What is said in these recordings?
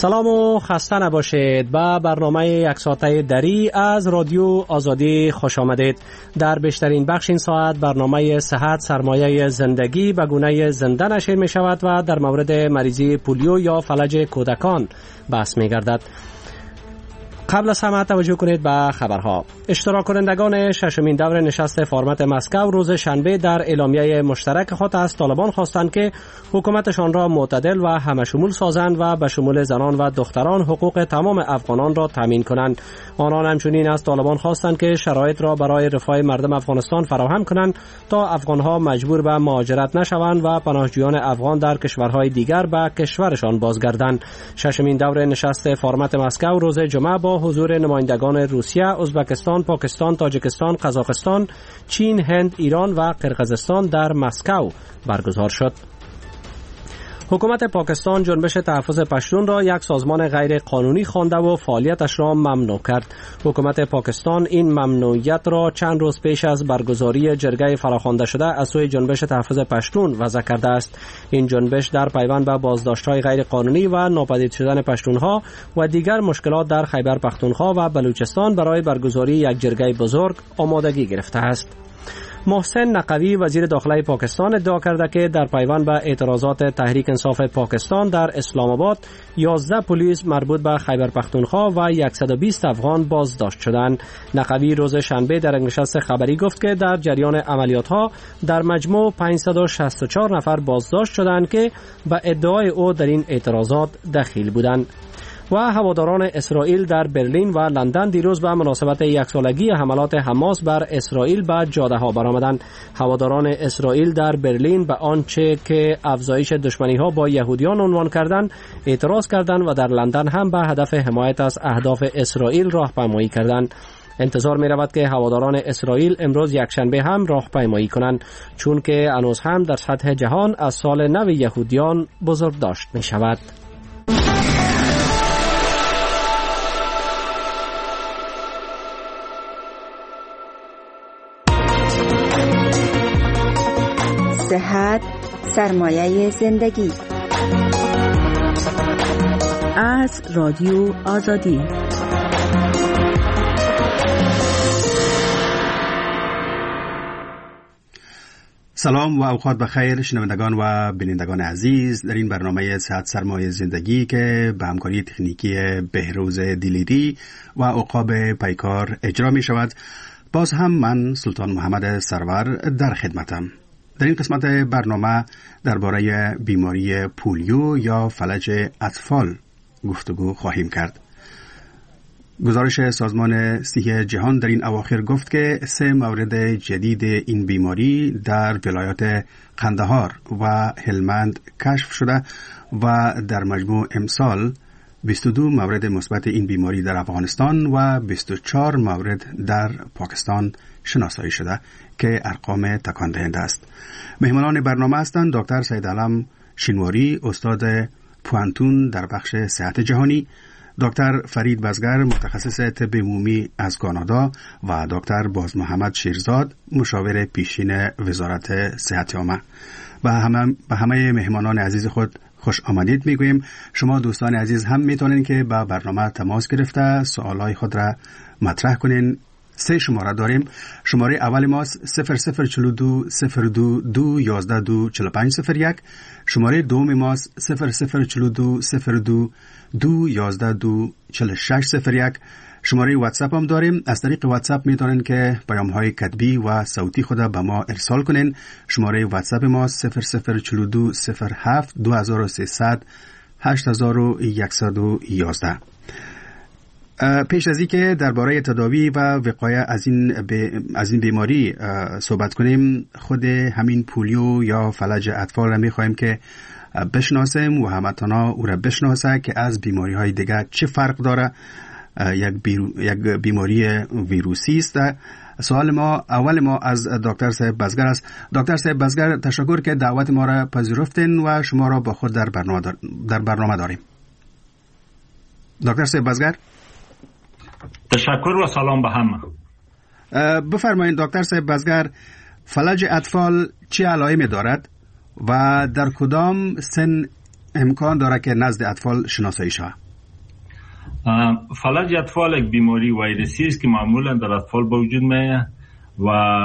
سلام و خسته نباشید. با برنامه یک ساعته دری از رادیو آزادی خوش آمدید. در بیشترین بخش این ساعت برنامه صحت سرمایه زندگی به گونه زنده نشر می شود و در مورد مریضی پولیو یا فلج کودکان بحث می گردد. قبل از همه توجه کنید به خبرها. اشتراک کنندگان ششمین دور نشست فارمت مسکو روز شنبه در اعلامیه مشترک خود از طالبان خواستند که حکومتشان را معتدل و همشمول سازند و به شمول زنان و دختران حقوق تمام افغانان را تامین کنند. آنان همچنین از طالبان خواستند که شرایط را برای رفاه مردم افغانستان فراهم کنند تا افغانها مجبور به مهاجرت نشوند و پناهجویان افغان در کشورهای دیگر به کشورشان بازگردند. ششمین دور نشست فارمت مسکو روز جمعه با حضور نمایندگان روسیه، ازبکستان، پاکستان، تاجیکستان، قزاقستان، چین، هند، ایران و قرقیزستان در مسکو برگزار شد. حکومت پاکستان جنبش تحفظ پشتون را یک سازمان غیر قانونی خوانده و فعالیتش را ممنوع کرد. حکومت پاکستان این ممنوعیت را چند روز پیش از برگزاری جرگه فراخوانده شده از سوی جنبش تحفظ پشتون وضع کرده است. این جنبش در پیوند به بازداشت‌های غیر قانونی و ناپدید شدن پشتونها و دیگر مشکلات در خیبر پختونخوا و بلوچستان برای برگزاری یک جرگه بزرگ آمادگی گرفته است. محسن نقوی وزیر داخله پاکستان ادعا کرده که در پیوند به اعتراضات تحریک انصاف پاکستان در اسلام آباد 11 پلیس مربوط به خیبر پختونخوا و 120 افغان بازداشت شدند. نقوی روز شنبه در نشست خبری گفت که در جریان عملیات‌ها در مجموع 564 نفر بازداشت شدند که به ادعای او در این اعتراضات دخیل بودند. و هواداران اسرائیل در برلین و لندن دیروز به مناسبت یک سالگی حملات حماس بر اسرائیل به جاده‌ها برآمدند. هواداران اسرائیل در برلین به آنچه که افزایش دشمنی‌ها با یهودیان عنوان کردند اعتراض کردند و در لندن هم به هدف حمایت از اهداف اسرائیل راهپیمایی کردند. انتظار می رود که هواداران اسرائیل امروز یکشنبه هم راهپیمایی کنند، چون که هنوز هم در سطح جهان از سال نو یهودیان بزرگداشت می شود. صحت سرمایه زندگی از رادیو آزادی. سلام و اوقات بخیر شنوندگان و بینندگان عزیز. در این برنامه صحت سرمایه زندگی که به همکاری تکنیکی بهروز دیلیری و عقاب پیکار اجرا می شود، باز هم من سلطان محمد سرور در خدمتم. در این قسمت برنامه درباره بیماری پولیو یا فلج اطفال گفتگو خواهیم کرد. گزارش سازمان صحی جهان در این اواخر گفت که 3 مورد جدید این بیماری در ولایات قندهار و هلمند کشف شده و در مجموع امسال 22 مورد مثبت این بیماری در افغانستان و 24 مورد در پاکستان شناسایی شده که ارقام تکان دهنده است. مهمانان برنامه هستند دکتر سید علم شینواری، استاد پوانتون در بخش صحت جهانی، دکتر فرید بزگر، متخصص طب عمومی از کانادا و دکتر باز محمد شیرزاد، مشاور پیشین وزارت صحت عامه. به همه مهمانان عزیز خود خوش آمدید میگوییم. شما دوستان عزیز هم میتونین که با برنامه تماس گرفته سوالای خود را مطرح کنین. 3 شماره داریم. شماره اول ما 0042 02 212 4501. شماره دوم ما 0042 02 212 4601. شماره واتساپ هم داریم. از طریق واتساپ میتونین که پیام‌های کتبی و صوتی خود به ما ارسال کنین. شماره واتساپ ما 0042 07 2300 8111. پیش از اینکه درباره تداوی و وقایع از این بیماری صحبت کنیم، خود همین پولیو یا فلج اطفال را می‌خوایم که بشناسیم و همتانا او را بشناسه که از بیماری‌های دیگر چه فرق داره. یک بیماری ویروسی است. سوال اول ما از دکتر صاحب بزگر است. دکتر صاحب بزگر، تشکر که دعوت ما را پذیرفتین و شما را با خود در برنامه داریم. دکتر صاحب بزگر، تشکر و سلام به همه. بفرمایید دکتر صاحب بزگر، فلج اطفال چه علائمی دارد و در کدام سن امکان دارد که نزد اطفال شناسایی شود؟ فلج اطفال یک بیماری ویروسی است که معمولا در اطفال به وجود میاد و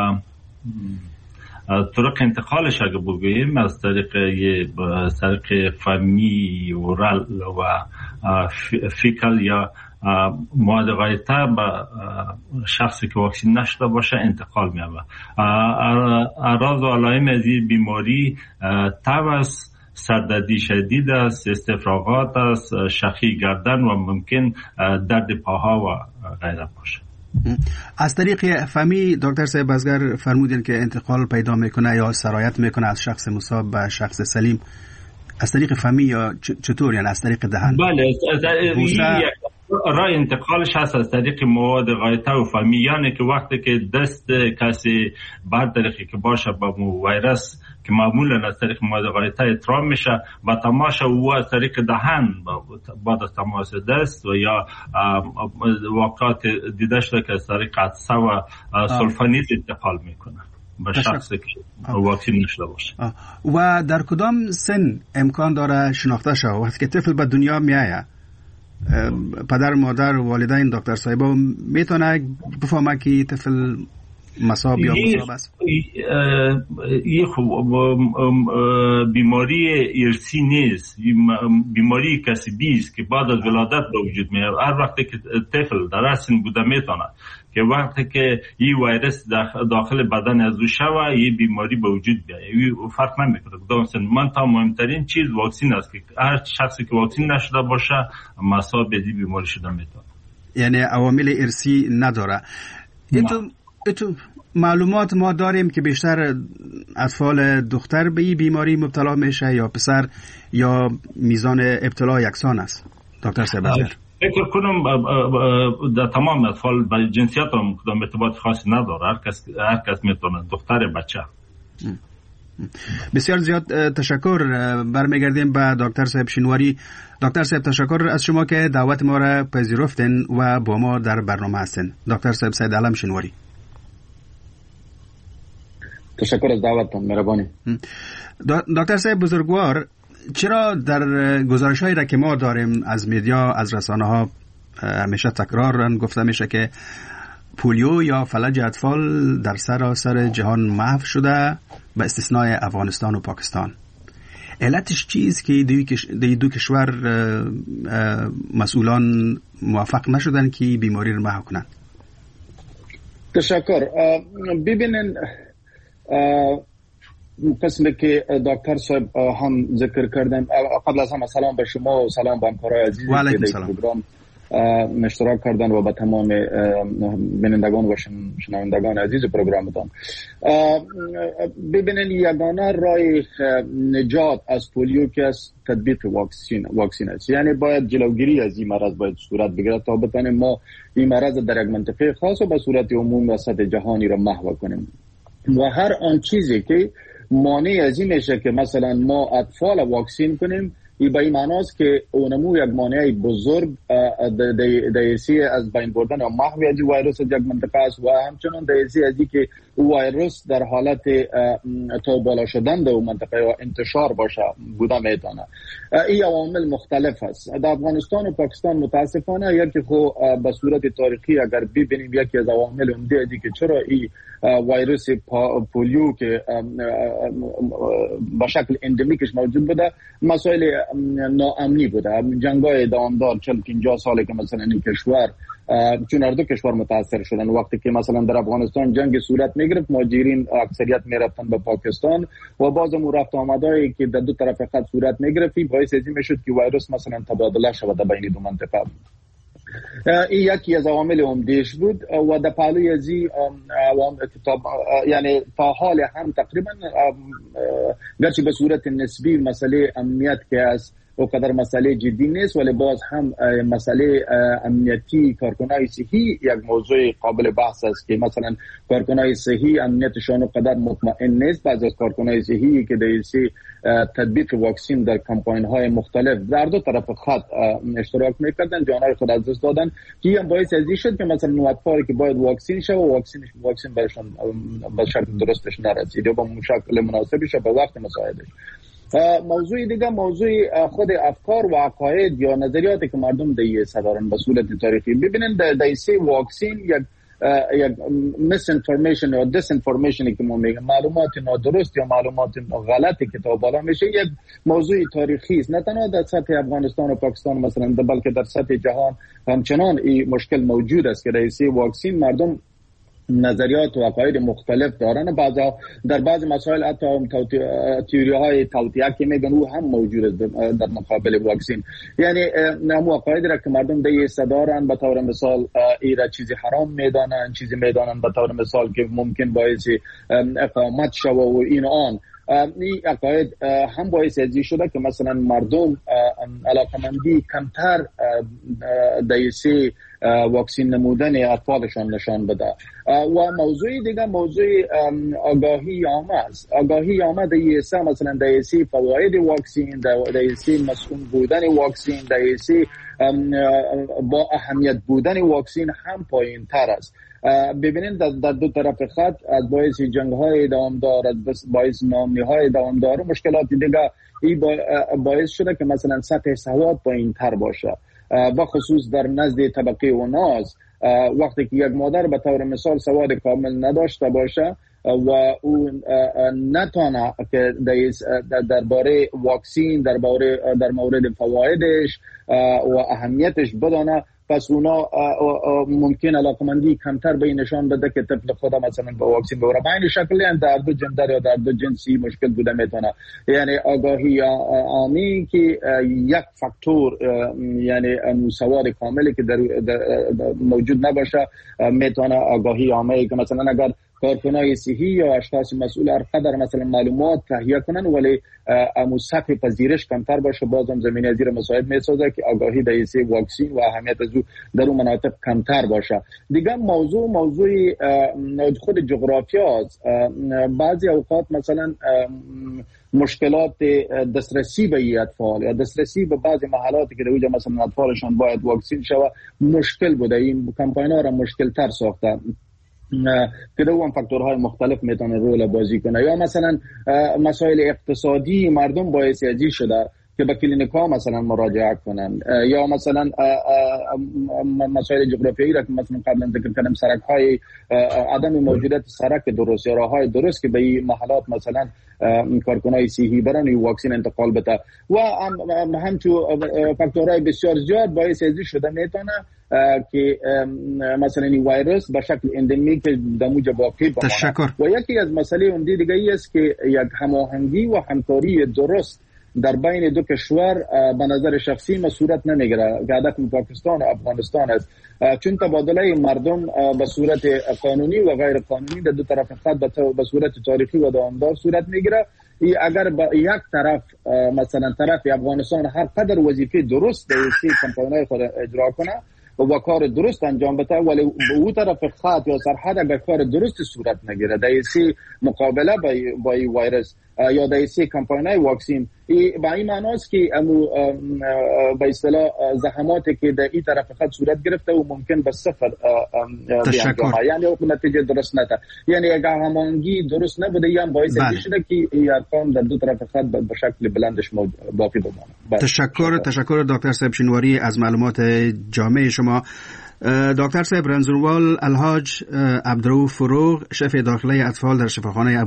طرق انتقالش اگه بگوییم از طریق فمی اورال و فیکال یا مواد غایطه به شخصی که واکسین نشده باشه انتقال می‌یابد. اعراض و علائم از این بیماری تب است، سردردی شدید است، استفراغات است، شخی گردن و ممکن درد پاها و غیره باشه. از طریق فمی دکتر صاحب بازگر فرمودین که انتقال پیدا میکنه یا سرایت میکنه از شخص مصاب به شخص سلیم. از طریق فمی یا چطور، یعنی از طریق دهن؟ بله، راه انتقالش هست از طریق مواد غایطه و فمی، یعنی که وقتی که دست کسی بعد طریقی که باشه با ویروس که معمولا از طریق مواد غایطه اترام میشه و تماس او از طریق دهن بعد از تماس دست و یا واقعات دیده شده که از طریق عطسه و سلفانیز انتقال میکنه به شخصی که واکسین نشده باشه. و در کدام سن امکان داره شناخته شود؟ وقتی که طفل به دنیا میایه پدر مادر و والدین دکتر صاحبا میتونه بفهمه که طفل مصاب یا مصاب است؟ این بیماری ارثی نیست، بیماری کسبی است که بعد از ولادت به وجود میاد. هر وقتی که طفل در سن بوده میتونه که وقتی که این ویروس داخل بدن از او شوه این بیماری به وجود بیاد. این فرق نمیکنه کدام سن. من تا مهمترین چیز واکسین است که هر شخصی که واکسین نشده باشه مصاب به این بیماری شده میتونه. یعنی عوامل ارثی نداره. تو معلومات ما داریم که بیشتر اطفال دختر به این بیماری مبتلا میشه یا پسر، یا میزان ابتلا یکسان است دکتر صاحب؟ فکر کنم در تمام اطفال به جنسیت هم کدام ارتباط خاصی نداره، هر کس میتونه، دختر بچه. بسیار زیاد تشکر. برمیگردیم به دکتر صاحب شینواری. دکتر صاحب تشکر از شما که دعوت ما را پذیرفتین و با ما در برنامه هستین. دکتر صاحب سید علم شینواری، تشکر از دعوتتون، مهربانی. دکتر صاحب بزرگوار، چرا در گزارش‌هایی را که ما داریم از میدیا، از رسانه‌ها همیشه تکرار گفته میشه که پولیو یا فلج اطفال در سراسر جهان محو شده به استثنای افغانستان و پاکستان؟ علتش چیست که دو کشور مسئولان موفق نشدن که بیماری رو محو کنند؟ تشکر. ببینن قسمی که دکتر صاحب هم ذکر کردن، قبل از همه سلام به شما و سلام به همکارای عزیزی که در پروگرام اشتراک کردن و به تمام بینندگان و شنوندگان عزیز پروگرامتان. ببینن یگانه راه نجات از پولیو که از تطبیق واکسین است. یعنی باید جلوگیری از این مرض باید صورت بگیرد تا بتانیم ما این مرض در یک منطقه خاص و به صورت عمومی و سطح جهانی را محو کنیم. و هر آن چیزی که مانع از این میشه که مثلا ما اطفال واکسین کنیم، این به این معناست که اونمو یک مانع بزرگ دیسی از بین بردن و محو از ویروس یک منطقه است و همچنان دیسی از این که ویروس در حالت تا بالا شدن در منطقه و انتشار باشه بوده میتونه. این عوامل مختلف است. در افغانستان و پاکستان متاسفانه یکی خو به صورت تاریخی اگر ببینیم یکی از عوامل عمده ازی که چرا این ویروس پولیو که به شکل اندمیکش موجود بوده، مسائل ناامنی بوده. جنگ‌های دوامدار 40-50 ساله که مثلا این کشور، چون هر دو کشور متاثر شدن، وقتی که مثلا در افغانستان جنگ صورت میگرفت مهاجرین اکثریت میرفتن به پاکستان و باز هم رفت آمدایی که در دو طرف خط صورت میگرفت، باعث این میشد که ویروس مثلا تبادله شود بین دو منطقه. این یکی از عوامل عمده‌اش بود و در پهلوی از این عوامل یعنی تا حال هم تقریبا گرچه به صورت نسبی مسئله امنیت که است و قدر مسئله جدی نیست، ولی باز هم مسئله امنیتی کارکنای صحی یک موضوع قابل بحث است که مثلا کارکنای صحی امنیتشان و قدر مطمئن نیست. بعض از کارکنای صحی که در تطبیق واکسین در کمپاین های مختلف در دو طرف خط اشتراک میکردن، جانهای خود از دست دادن، که هم باعث ازی شد که مثلا اطفالی که باید واکسین شه و واکسین برشان به شکل درستش نرسید یا به شکل مناسبش به وقت مساعدش. موضوع دیگه موضوع خود افکار و عقاید یا نظریاتی که مردم دیگه صدارن به صورت تاریخی. ببینید در سی واکسین یک میس انفورمیشن یا دیس انفورمیشنی که ما میگیم، معلومات نادرست یا معلومات غلطی که تا بالا میشه، یک موضوع تاریخی است، نه تنها در سطح افغانستان و پاکستان مثلا، بلکه در سطح جهان همچنان این مشکل موجود است که در سی واکسین مردم نظریات و عقاید مختلف دارن. در بعض مسائل حتی تئوری های توطئه که میگن او هم موجود است در مقابل واکسین. یعنی نمو عقاید را که مردم دیگه دارن، به طور مثال ایرا چیزی حرام میدانن، چیزی میدانن به طور مثال که ممکن باعث اقامت شوه و این آن. این عقاید هم باعث ازی شده که مثلا مردم علاقمندی کمتر دیسی واکسین نمودن اطفالشان نشان بده. و موضوع دیگه موضوع آگاهی عامه است. آگاهی عامه دیسی مثلا دیسی فواید واکسین، دیسی مسئول بودن واکسین، دیسی با اهمیت بودن واکسین هم پایین تر است. ببینید در دو طرف خط از باعث جنگ های دوامدار، از باعث ناامنی های دوامدار و مشکلات دیگه این باعث شده که مثلا سطح سواد پایین تر باشه، بخصوص در نزد طبقه اوناس. وقتی که یک مادر به طور مثال سواد کامل نداشته باشه و اون نتونه که درباره واکسین در مورد فوایدش و اهمیتش بدانه، پس اونا ممکن علاقمندی کمتر به نشان بده که طفل خدا مثلا با واکسین ببره. به این شکل یعنی در دو جندر یا در دو جنسی مشکل بوده میتونه. یعنی آگاهی عامی که یک فاکتور، یعنی سواد کاملی که در موجود نباشه، میتونه آگاهی عامی که مثلا اگر کارکنای صحی یا اشخاص مسئول هر قدر مثلا معلومات تهیه کنن ولی امو سطح پذیرش کمتر باشه، بازم زمینه زیر مساعد میسازه که آگاهی دیسی واکسین و اهمیت از او در اون مناطق کمتر باشه. دیگه موضوع خود جغرافیا است. بعضی اوقات مثلا مشکلات دسترسی به اطفال یا دسترسی به بعضی محلاتی که در اونجا مثلا اطفالشان باید واکسین شوه مشکل بوده. این کمپاین‌ها را مشکل تر ساخته که در اون فاکتورهای مختلف میتونه رول بازی کنه. یا مثلا مسائل اقتصادی مردم باعث ازی شده که به کلینیک‌ها مثلا مراجعه کنن، یا مثلا مسائل جغرافیایی را که مثلا قبلا ذکر کردم، سرک‌های عدم موجودیت سرک درست یا راه‌های درست که به این محلات مثلا کارکنای صحی برن و واکسین انتقال بده. و همچو فاکتورهای بسیار زیاد باعث ازی شده میتونه که مثلا این ویروس به شکل اندمیک در موجه باقی بمانه. و یکی از مسئله اون دیگه ای است که یک هماهنگی و همکاری درست در بین دو کشور به نظر شخصی ما صورت نمیگیره که هدف پاکستان و افغانستان است، چون تبادله مردم به صورت قانونی و غیر قانونی در دو طرف خط به صورت تاریخی و دوامدار صورت میگیره. اگر با یک طرف مثلا طرف افغانستان هر قدر وظیفه درست در سی کمپاین‌های خود اجرا کنه و کار درست انجام بده، ولی به اون طرف خط یا سرحد اگر کار درست صورت نگیره در سی مقابله با این ویروس یا در سی کمپاین‌های واکسین، با این معناست که به اصطلاح زحماتی که در این طرف خط صورت گرفته و ممکن به صفر بیانجامه، یعنی اون نتیجه درست نده. یعنی اگر هماهنگی درست نبوده یا باعث شده که این ارقام در دو طرف خط به شکل بلندش باقی بمانه. تشکر دکتر صاحب شینواری از معلومات جامع شما. دکتر صاحب، رنزوروال الحاج عبدالرؤوف فروغ، شف داخلی اطفال در شفاخانه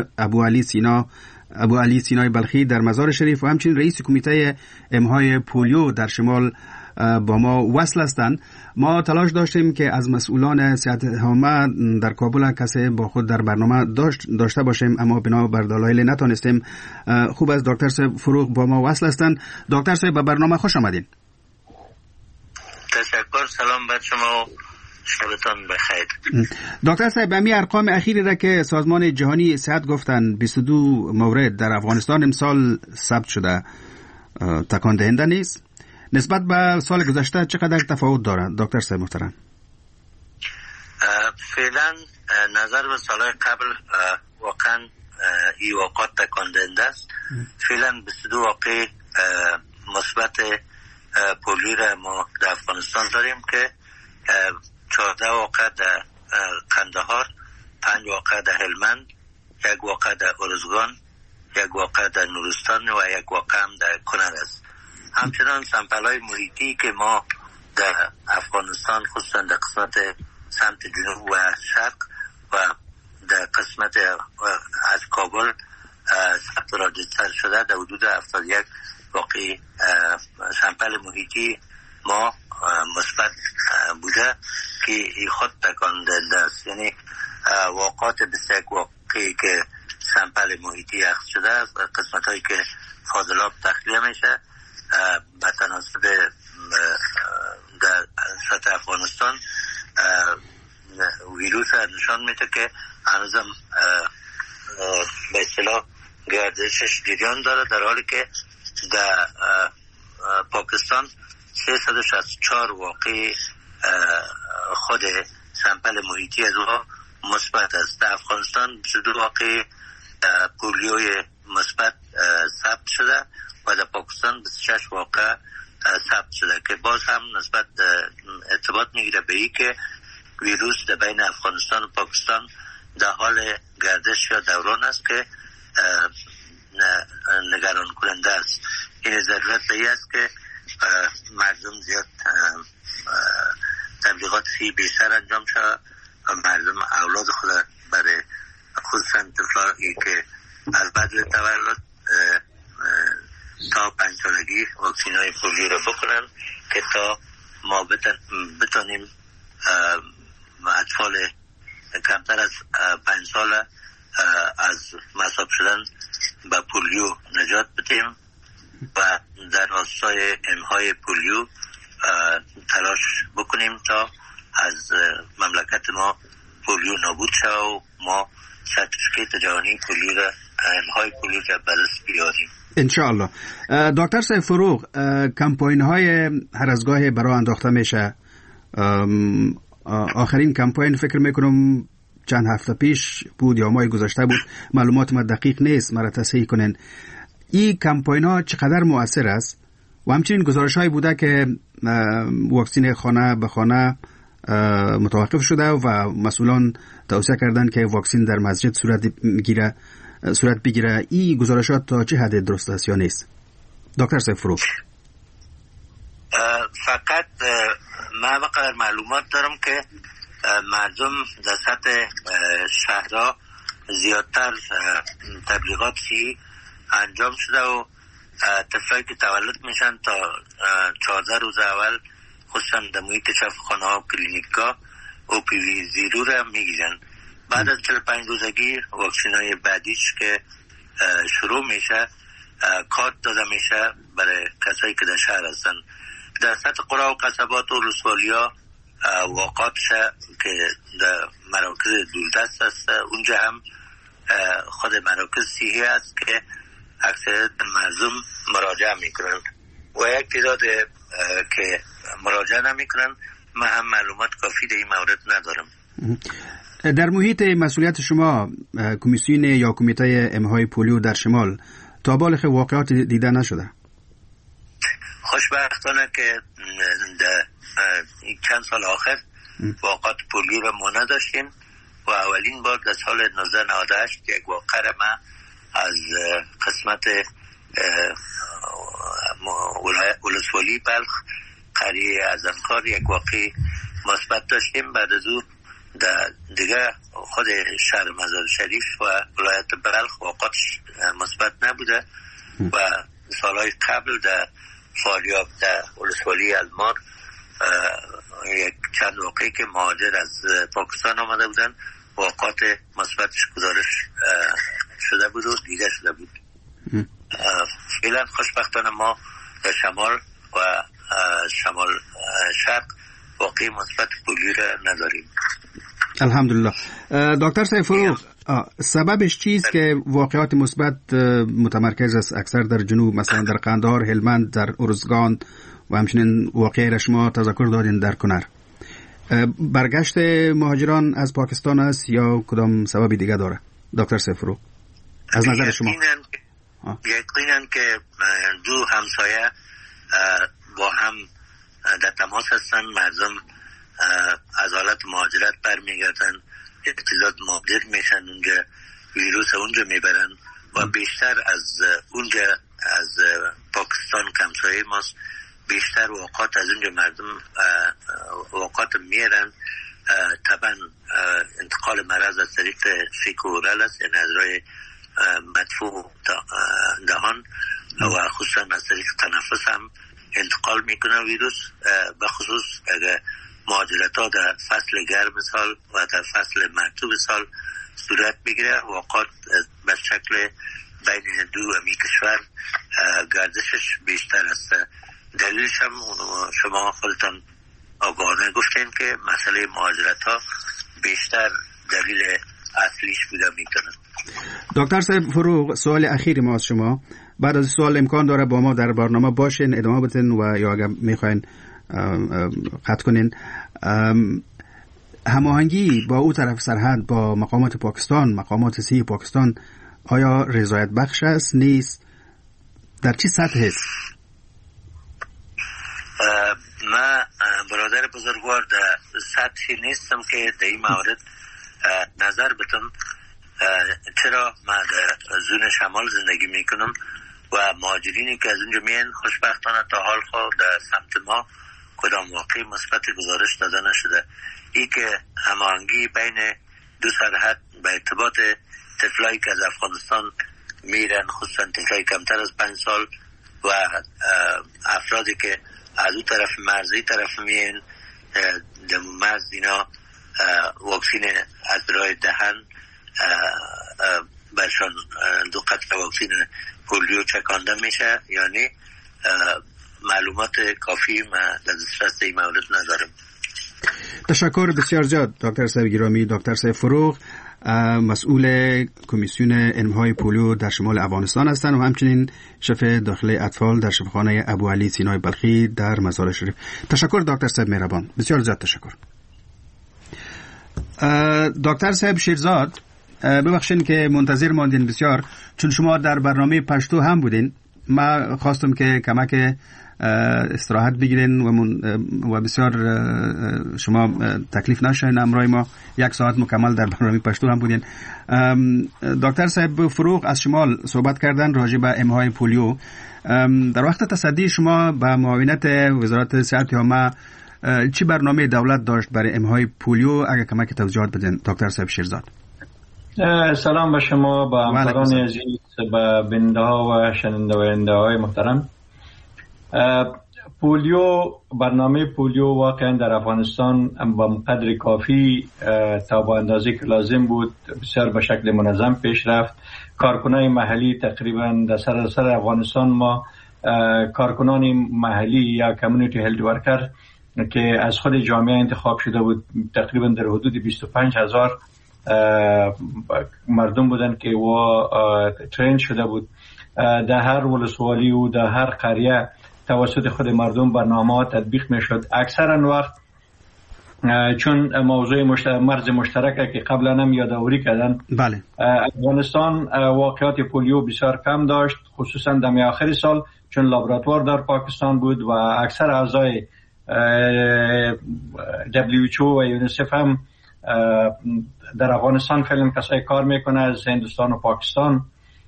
ابو علی سینای بلخی در مزار شریف و همچنین رئیس کمیته امهای پولیو در شمال با ما وصل هستند. ما تلاش داشتیم که از مسئولان صحت عامه در کابل کسی با خود در برنامه داشته باشیم، اما بنا بر دلایل نتونستیم. خوب است دکتر صاحب فروغ با ما وصل هستند. دکتر صاحب به برنامه خوش آمدین. تشکر. سلام بر شما و شبتان بخیر. دکتر صاحب، همین ارقام اخیری را که سازمان جهانی صحت گفتن 22 مورد در افغانستان امسال ثبت شده تکان دهنده نیست؟ نسبت به سال گذشته چقدر تفاوت دارد دکتر صاحب محترم؟ فعلا نظر به سالهای قبل واقعا این واقعات تکان دهنده است. فعلا 22 واقع مثبت پولیو را ما در افغانستان داریم که 14 واقع در قندهار، 5 واقع در هلمند، 1 واقع در ارزگان، یک واقع در نورستان و یک واقع هم در کنر است. همچنان سمپل‌های محیطی که ما در افغانستان خصوصا در قسمت سمت جنوب و شرق و در قسمت از کابل ثبت راجستر شده در حدود 71 واقعی سمپل محیطی ما مثبت بوده که این خود تکان دهنده است. یعنی واقعات 21 واقعی که سمپل محیطی اخذ شده است، قسمت هایی که فاضلاب تخلیه میشه به تناسب در سطح افغانستان ویروس نشان میده که هنوزم به اصطلاح گردشش جریان داره، در حالی که در پاکستان 364 واقع خود سمپل محیطی از اونها مثبت است. در افغانستان 22 واقع پولیوی مثبت ثبت شده و در پاکستان 26 واقع ثبت شده که باز هم نسبت ارتباط میگیره به این که ویروس در بین افغانستان و پاکستان در حال گردش یا دوران است که نگران کننده است. این ضرورت به این است که مردم زیاد تبلیغات فی بیشتر انجام شود و مردم اولاد خود برای خصوصا طفلانی که از بعد تولد تا 5 سالگی واکسین های پولیو را بکنن که تا ما بتانیم اطفال کمتر از 5 سال از مصاب شدن به پولیو نجات بدیم و در راستای امهای پولیو تلاش بکنیم تا از مملکت ما پولیو نابود شود و ما سرتیفیکیت جهانی پولیو را امهای پولیو را به دست بیاریم انشاءالله. دکتر صاحب فروغ، کمپاین های هر از گاهی برای انداخته میشه. آخرین کمپاین فکر میکنم چند هفته پیش بود یا ماه گذشته بود، معلومات ما دقیق نیست، مرا تصحیح کنین. این کمپاین ها چقدر مؤثر است و همچنین گزارش های بوده که واکسین خانه به خانه متوقف شده و مسئولان توصیه کردن که واکسین در مسجد صورت بگیره. این گزارشات تا چه حد درست است یا نیست؟ دکتر صاحب فروغ. فقط من بقدر معلومات دارم که مردم در سطح شهرها زیادتر تبلیغاتی انجام شده و طفلایی که تولد میشن تا 14 روز اول خصوصا در محیط شفاخانه ها و کلینیکا او پی وی زیرو را میگیرن. بعد از 45 روزگی واکسین های بعدیش که شروع میشه کارت داده میشه برای کسایی که در شهر هستن. در سطح قرى و قصبات و ولسوالی ها واقعات که در مراکز دوردست است، اونجا هم خود مراکز صحی است که اکثریت مردم مراجعه میکنن و یک تعداد که مراجعه نمیکنن. من هم معلومات کافی در این مورد ندارم. در محیط مسئولیت شما کمیسیون یا کمیته امهای پولیو در شمال تا بالغ واقعات دیده نشده؟ خوشبختانه که در چند سال آخر واقعات پولیو را ما نداشتیم و اولین بار در سال 1998 یک واقع را ما از قسمت ولسوالی بلخ قریه ازنکار یک واقعی مثبت داشتیم. بعد از او در دیگه خود شهر مزار شریف و ولایت بلخ واقعات مثبت نبوده و سالهای قبل در فاریاب در ولسوالی المار یک چند واقعی که مهاجر از پاکستان آمده بودن واقعات مثبتش گزارش شده بود و دیده شده بود. فعلا خوشبختانه ما در شمال و شمال شرق واقعی مثبت پولیو را نداریم. الحمدلله. دکتر صاحب فروغ، سببش چیست که واقعات مثبت متمرکز است اکثر در جنوب، مثلا در قندهار، هلمند، در ارزگان و همچنین واقعی را شما تذکر دادین در کنر؟ برگشت مهاجران از پاکستان است یا کدام سبب دیگه داره دکتر صاحب فروغ از نظر شما؟ یقینا که دو همسایه با هم در تماس هستن، مردم از حالت مهاجرت برمیگردن، اطلاعات مبادر میشن، اونجا ویروس اونجا میبرن و بیشتر از اونجا از پاکستان کمسایه ماست، بیشتر اوقات از اونجا مردم اوقات میرن. طبعا انتقال مرض از طریق فیکورال است، یعنی از راه مدفوع دهان و خصوصا از طریق تنفس هم انتقال میکنه ویروس. به خصوص اگر مهاجرت ها در فصل گرم سال و در فصل مرطوب سال صورت بگیره، اوقات به شکل بین دو امی کشور گردشش بیشتر است. دلیلش هم شما خودتان آگاهانه گفتین که مسئله مهاجرت ها بیشتر دلیل اصلیش بوده میتونه. دکتر صاحب فروغ، سوال اخیر ما از شما. بعد از سوال امکان داره با ما در برنامه باشین، ادامه بدین و یا اگر میخواین قطع کنین. هماهنگی با او طرف سرحد با مقامات پاکستان، مقامات سی پاکستان، آیا رضایت بخش است نیست؟ در چه سطح است؟ من برادر بزرگوار در سطحی نیستم که در این مورد نظر بدم، چرا من در زون شمال زندگی میکنم و مهاجرینی که از اونجا میان خوشبختانه تا حال خود در سمت ما کدام واقعی مثبت گزارش داده نشده. ای که هماهنگی بین دو سرحد به ارتباط طفلایی که از افغانستان میرن، خصوصا طفلایی کمتر از 5 سال و افرادی که از اون طرف مرزی طرف میان، در مرز اینا واکسین از راه دهن برشان 2 قطره واکسین پولیو چکانده میشه. یعنی معلومات کافی من در دسترس این مورد ندارم. تشکر بسیار زیاد دکتر صاحب گرامی. دکتر صاحب فروغ مسئول کمیسیون علم‌های پولیو در شمال افغانستان هستند و همچنین شف داخلی اطفال در شفاخانه ابوعلی سینای بلخی در مزار شریف. تشکر دکتر صاحب مهربان، بسیار زیاد تشکر. دکتر صاحب شیرزاد، ببخشید که منتظر ماندین بسیار، چون شما در برنامه پشتو هم بودین. ما خواستم که کمک استراحت بگیرین و بسیار شما تکلیف نشین همراه ما. 1 ساعت مکمل در برنامه پشتو هم بودین. دکتر صاحب فروغ از شمال صحبت کردن راجع به امهای پولیو. در وقت تصدی شما به معاونت وزارت صحت یا ما چی برنامه دولت داشت برای امهای پولیو؟ اگر کمک توضیحات بدین دکتر صاحب شیرزاد. سلام به شما، به همکاران عزیز، به بیننده ها و شنونده های محترم. پولیو، برنامه پولیو واقعا در افغانستان با قدر کافی تا با اندازه که لازم بود بسیار به شکل منظم پیش رفت. کارکنان محلی تقریبا در سراسر افغانستان ما کارکنان محلی یا کمیونیتی هلت ورکر که از خود جامعه انتخاب شده بود تقریبا در حدود 25,000 مردم بودن که و ترین شده بود. در هر ولسوالی و در هر قریه توسط خود مردم برنامه تطبیق می شد. اکثرا وقت چون موضوع مرز مشترک که قبلا هم یادآوری کردن، بله، افغانستان واقعات پولیو بسیار کم داشت، خصوصا در آخر سال، چون لابراتوار در پاکستان بود و اکثر اعضای WHO و یونیسف هم در افغانستان فعلا کسای کار میکنه از هندوستان و پاکستان.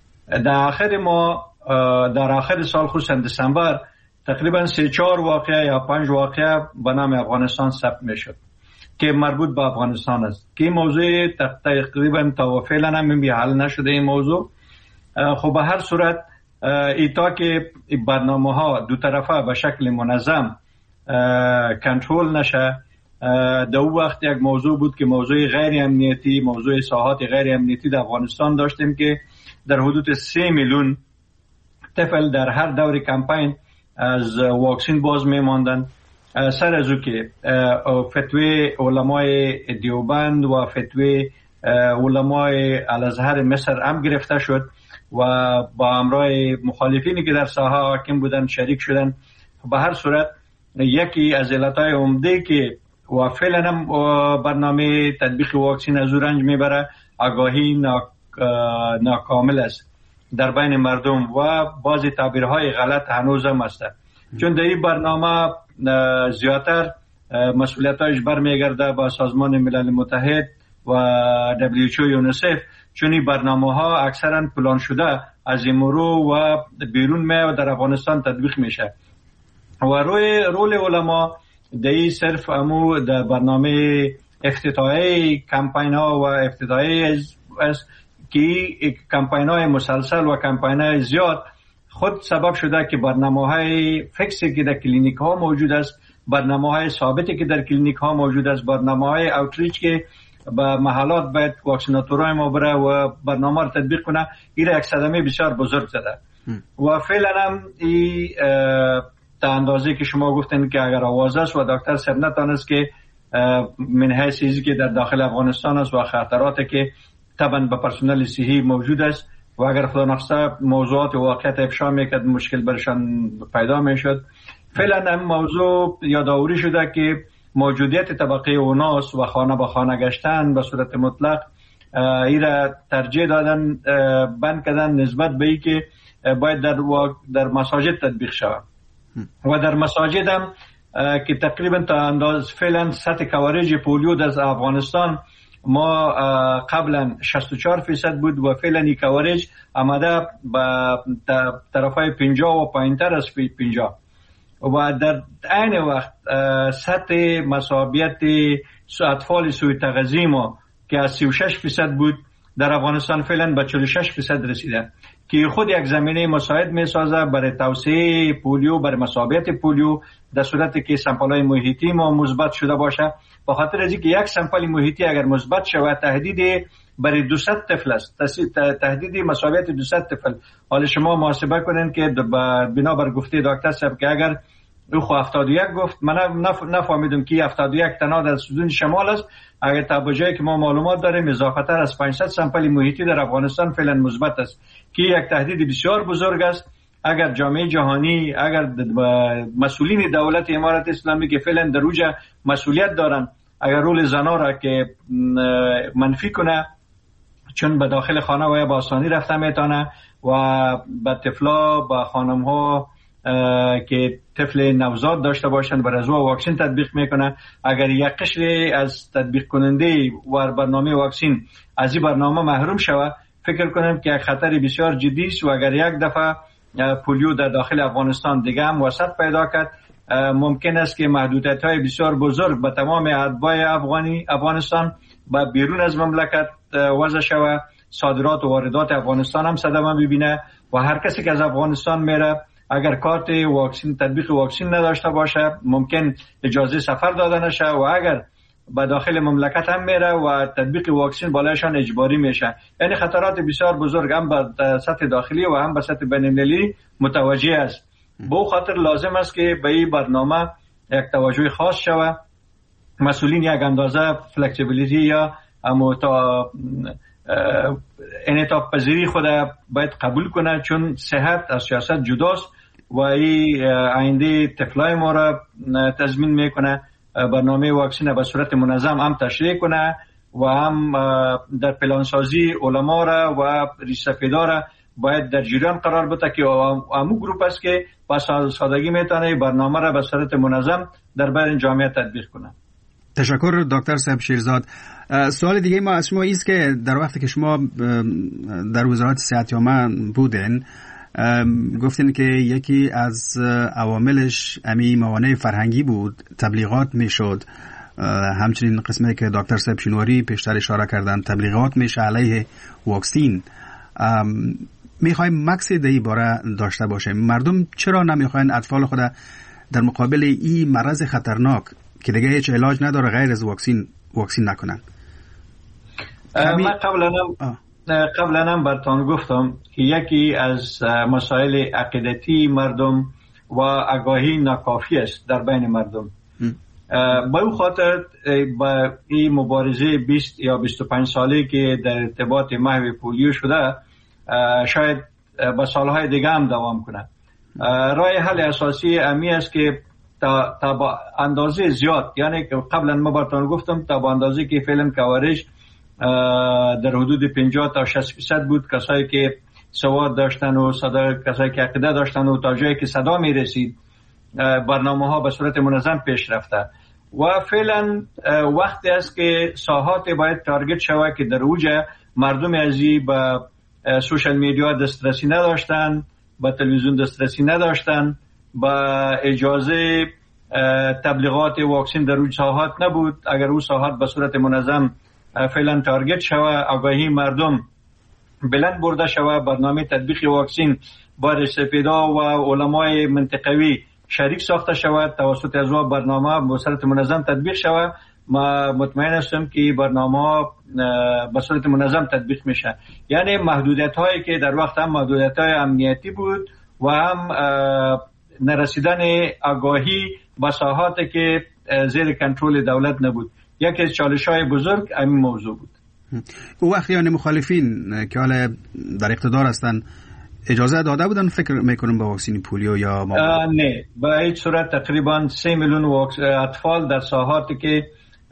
در آخر سال خصوصا دسامبر تقریبا 3-4 واقعه یا 5 واقعه به نام افغانستان ثبت میشد که مربوط به افغانستان است که این موضوع تقریبا تا فعلا هم حل نشده. این موضوع خب به هر صورت ایتا که برنامه ها دو طرفه به شکل منظم کنترل نشه، در اون وقت یک موضوع بود که موضوع غیر امنیتی، موضوع ساحات غیر امنیتی در افغانستان داشتیم که در حدود 3 میلیون طفل در هر دور کمپین از واکسین باز میماندن. سر از او که فتوی علمای دیوبند و فتوی علمای الازهر مصر هم گرفته شد و با همراه مخالفینی که در ساحه حاکم بودن شریک شدن. به هر صورت یکی از علتهای عمده که و فعلا هم برنامه تطبیق واکسین از او رنج میبره آگاهی ناکامل است در بین مردم و بعضی تعبیرهای غلط هنوز هم است، چون در این برنامه زیادتر مسئولیتایش برمیگرده با سازمان ملل متحد و WHO یونیسف چون این برنامه ها اکثرا پلان شده از امرو و بیرون می و در افغانستان تطبیق میشه و روی رول علما دی صرف امو در برنامه افتتاحی کمپین ها و افتتاحی از که کمپین های مسلسل و کمپین های زیاد خود سبب شده که برنامه های فکسی که در کلینیک ها موجود است، برنامه های ثابتی که در کلینیک ها موجود است، برنامه های اوتریچ که به محلات باید واکسیناتورهای ما بره و برنامه رو تطبیق کنه، این یک صدمه بسیار بزرگ زده و فعلا هم این تا اندازه که شما گفتین که اگر آواز است و دکتر صاحب نتانست که من حیث چیزی که در داخل افغانستان است و خطراتی که طبعا به پرسنل صحی موجود است و اگر خدا نخواسته موضوعات واقعیت افشا میکرد مشکل برشان پیدا میشد. فعلا هم موضوع یادآوری شده که موجودیت طبقه اوناس و خانه به خانه گشتن به صورت مطلق ایره ترجیح دادن بند کردن نسبت به ای که باید در مساجد تطبیق شود و در مساجد هم که تقریبا تا انداز فعلا سطح کوریج پولیو در افغانستان ما قبلا 64% بود و فعلا این کوریج آمده به طرفای 50 و پایینتر از 50 و در عین وقت سطح مصابیت اطفال سوی تغذیه ما که از 36% بود در افغانستان فعلا به 46% رسیده که خود یک زمینه مساعد می سازه برای توسعه پولیو، برای مصابیت پولیو در صورتی که سمپل‌های محیطی ما مثبت شده باشه. به خاطر از اینکه یک سمپل محیطی اگر مثبت شود تهدید برای 200 طفل است، تهدید مصابیت 200 طفل. حالا شما محاسبه کنین که بنابر گفته دکتر صاحب که اگر او خو 71 گفت، من نفهمیدم که 71 تنها در سودان شمال است، اگر تا به جایی که ما معلومات داریم اضافه تر از 500 سمپل محیطی در افغانستان فعلا مثبت است که یک تهدید بسیار بزرگ است. اگر جامعه جهانی، اگر مسئولین دولت امارت اسلامی که فعلا در اوج مسئولیت دارن، اگر رول زنا را که منفی کنه، چون به داخل خانه و با آسانی رفته میتونه و به طفلا، به خانم ها که طفل نوزاد داشته باشند برای از واکسین تطبیق میکنه، اگر یک قشر از تطبیق کننده و برنامه واکسین از این برنامه محروم شود، فکر کنم که یک خطر بسیار جدی است و اگر یک دفعه پولیو در داخل افغانستان دیگه هم وسعت پیدا کرد، ممکن است که محدودیت‌های بسیار بزرگ به تمام اتباع افغانستان با بیرون از مملکت وضع شود، صادرات و واردات افغانستان هم صدمه ببینه و هر کسی که از افغانستان میره اگر کارت واکسین تطبیق واکسین نداشته باشه ممکن اجازه سفر داده نشه و اگر به داخل مملکت هم میره و تطبیق واکسین بالایشان اجباری میشه. یعنی خطرات بسیار بزرگ هم به سطح داخلی و هم به سطح بین‌المللی متوجه است. به خاطر لازم است که به این برنامه یک توجه خاص شود. مسئولین یک اندازه فلکسیبیلیتی یا انعطاف پذیری خود باید قبول کنه، چون صحت از سیاست جداست و این آینده طفلای ما را تضمین میکنه. برنامه واکسین به صورت منظم هم تشریح کنه و هم در پلانسازی علما را و ریشسفیدا را باید در جریان قرار بده که امو گروپ است که با سادگی میتونه برنامه را به صورت منظم در بین جامعه تطبیق کنه. تشکر دکتر صاحب شیرزاد. سوال دیگه ما از شما است که در وقتی که شما در وزارت صحت عامه بودین گفتین که یکی از عواملش امی موانع فرهنگی بود، تبلیغات میشد، همچنین قسمه که دکتر صاحب شینواری پیشتر اشاره کردن تبلیغات میشه علیه واکسین. میخوایم مکس دی باره داشته باشه. مردم چرا نمیخواین اطفال خود در مقابل این مرض خطرناک که دیگه هیچ علاج نداره غیر از واکسین نکنن؟ من قبلا هم براتون گفتم که یکی از مسائل عقیدتی مردم و آگاهی ناکافی است در بین مردم. با این خاطر با این مبارزه 20 یا 25 ساله که در ارتباط محو پولیو شده شاید با سالهای دیگه هم دوام کنه. راه حل اساسی امی است که تا با اندازه زیاد، یعنی قبلا ما براتون گفتم تا با اندازه که فعلا کوریج در حدود 50 تا 60% بود، کسایی که سواد داشتن و کسایی که عقیده داشتن و تا جایی که صدا می رسید برنامه ها به صورت منظم پیش رفته و فعلا وقتی است که ساحات باید تارگت شود که در اوج مردم ازی به سوشال میدیا دسترسی نداشتن، به تلویزیون دسترسی نداشتن، با اجازه تبلیغات واکسین در روی ساحات نبود. اگر اون ساحات به صورت منظم فعلا تارگت شود، آگاهی مردم بلند برده شود، برنامه تطبیق واکسین با رسپیدا و علمای منطقوی شریک ساخته شود، توسط از برنامه به صورت منظم تطبیق شود، ما مطمئن هستم که برنامه به صورت منظم تطبیق میشه. یعنی محدودیت هایی که در وقت هم محدودیت های امنیتی بود و هم نرسیدن آگاهی به ساحاتی که زیر کنترل دولت نبود. یکی از چالش های بزرگ همین موضوع بود. او وقت یعنی مخالفین که حالا در اقتدار هستن اجازه داده بودن فکر میکنم به واکسین پولیو یا نه، به هیچ صورت تقریبا 3 میلیون اطفال در ساحاتی که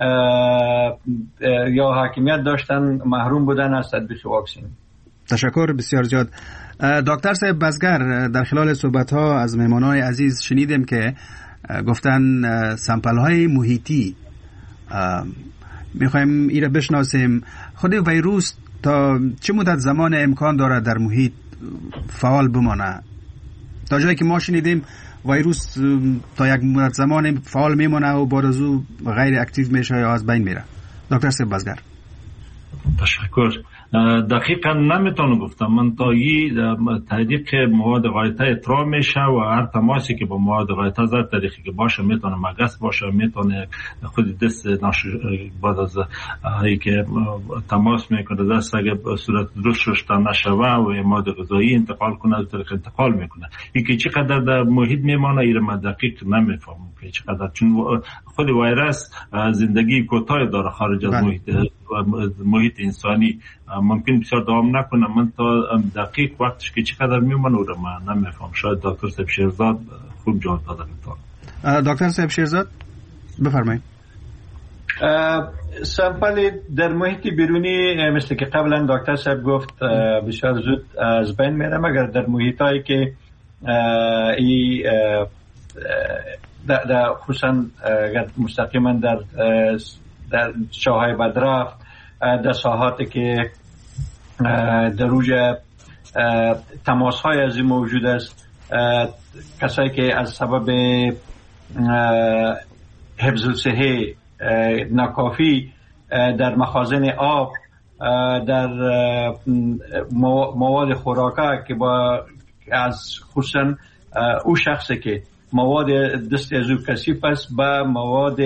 یا حاکمیت داشتن محروم بودن از تطبیق واکسین. تشکر بسیار زیاد. دکتر صاحب بزگر، در خلال صحبت ها از مهمانان عزیز شنیدیم که گفتن سامپل های محیطی میخوایم ایره بشناسیم. خود ویروس تا چه مدت زمان امکان داره در محیط فعال بمانه؟ تا جایی که ما شنیدیم ویروس تا یک مدت زمان فعال میمونه و بعد از او غیر اکتیو میشه یا از بین میره. دکتر صاحب بزگر. تشکر. دقیقا نمیتونم گفتم. من تا تحقیق مواد غایطه اطراح میشه و هر تماسی که با مواد غایطه زر طریقی که باشه، میتونه مگس باشه، میتونه خود دست بعد از ای که تماس میکنه دست اگه صورت درست شسته نشوه و مواد غذایی انتقال کنه، از طریق انتقال میکنه. اینکه چقدر در محیط میمانه ایره من دقیق نمیفهمم که چقدر، چون خود ویروس زندگی کوتاه داره خارج از محیط انسانی، ممکن بسیار دوام نکنه. من تا دقیق وقتش که چقدر میمونه رو من نمیفهم. شاید دکتر صاحب شیرزاد خوب جواب دادن میتونه. دکتر صاحب شیرزاد بفرمایید. سامپل در محیط بیرونی مثل که قبلا دکتر صاحب گفت بسیار زود از بین میره، مگر در محیط هایی که در خصوصا مستقیما در شاهای بدرفت، در ساحاتی که در روی تماس های از این موجود است، کسایی که از سبب حفظ الصحه ناکافی در مخازن آب، در مواد خوراکه که با از خصوصا او شخصی که مواد دست از او کثیف است به مواد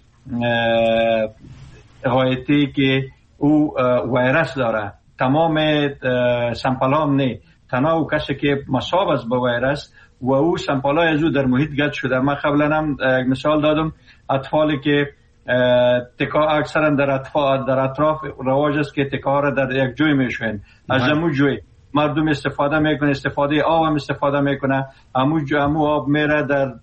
غایطی که او ویروس داره، تمام سامپل هم نه، تنها او کسی که مصاب است با ویروس و او سامپل های از او در محیط گرد شده. من قبلا هم مثال دادم، اطفالی که اکثرا در اطراف رواج است که تکه ها را در یک جوی میشوین، از امو جوی مردم استفاده میکنه، استفاده آب هم استفاده میکنه، امو آب میره در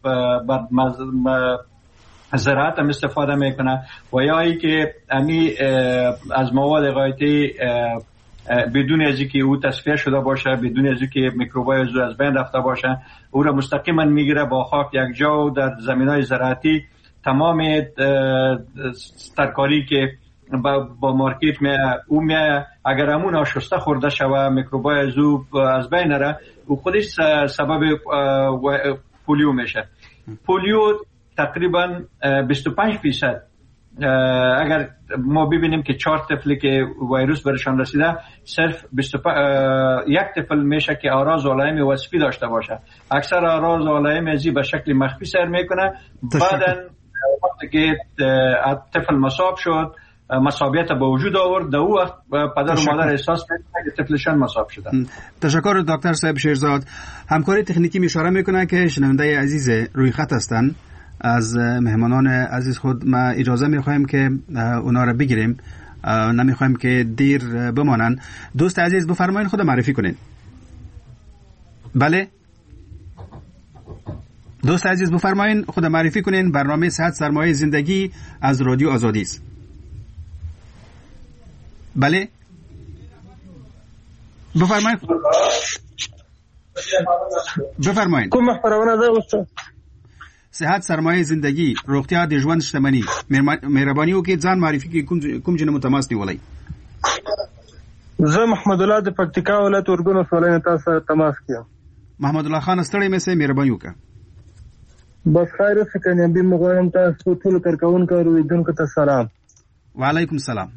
زراعت هم استفاده میکنه، و یا ای که امی از مواد غایطی بدون از اینکه او تصفیه شده باشه، بدون از اینکه میکروبای از بین رفته باشه، او را مستقیما میگیره با خاک یک جا و در زمینای زراعتی تمام ترکاری که با مارکت او اگر همون آشسته خورده شوه، میکروبای از بین نره، او خودش سبب پولیو میشه. پولیو تقریبا 25% اگر ما ببینیم که 4 طفلی که ویروس برشان رسیده، صرف یک طفل میشه که آراز و علائم وصفی داشته باشه. اکثر آراز و علائم ازی به شکل مخفی سر میکنه، بعدن وقتی که طفل مصاب شد، مصابیت به وجود آورد، در او وقت پدر و مادر احساس میکنه که طفلشان مصاب شده. تشکر دکتر صاحب شیرزاد. همکاری تکنیکی اشاره میکنه که شنونده عزیز روی خط هستند. از مهمانان عزیز خود ما اجازه میخوایم که اونا را بگیریم، نمیخوایم که دیر بمانن. دوست عزیز بفرمایید خود معرفی کنین. بله دوست عزیز بفرمایید خود معرفی کنین. برنامه صحت سرمایه زندگی از رادیو آزادی است. بله بفرمایید. بفرمایید. کوم محترمانه ده استاد. صحت سرمایه زندگی، روغتیا د ژوند شتمني. مهرباني وکړئ ځان معرفي کړئ، کوم جن متماس نیولای. زه محمد الله د پکتیکا ولایت ارګون ولسوالۍ نه تاسو سره تماس کوم. محمد الله خان ستړی مې سه مهرباني وکړه. بس خیر اوسه کنه به مغواړم تاسو ټول کارکونکو او اوریدونکو ته سلام. وعلیکم السلام.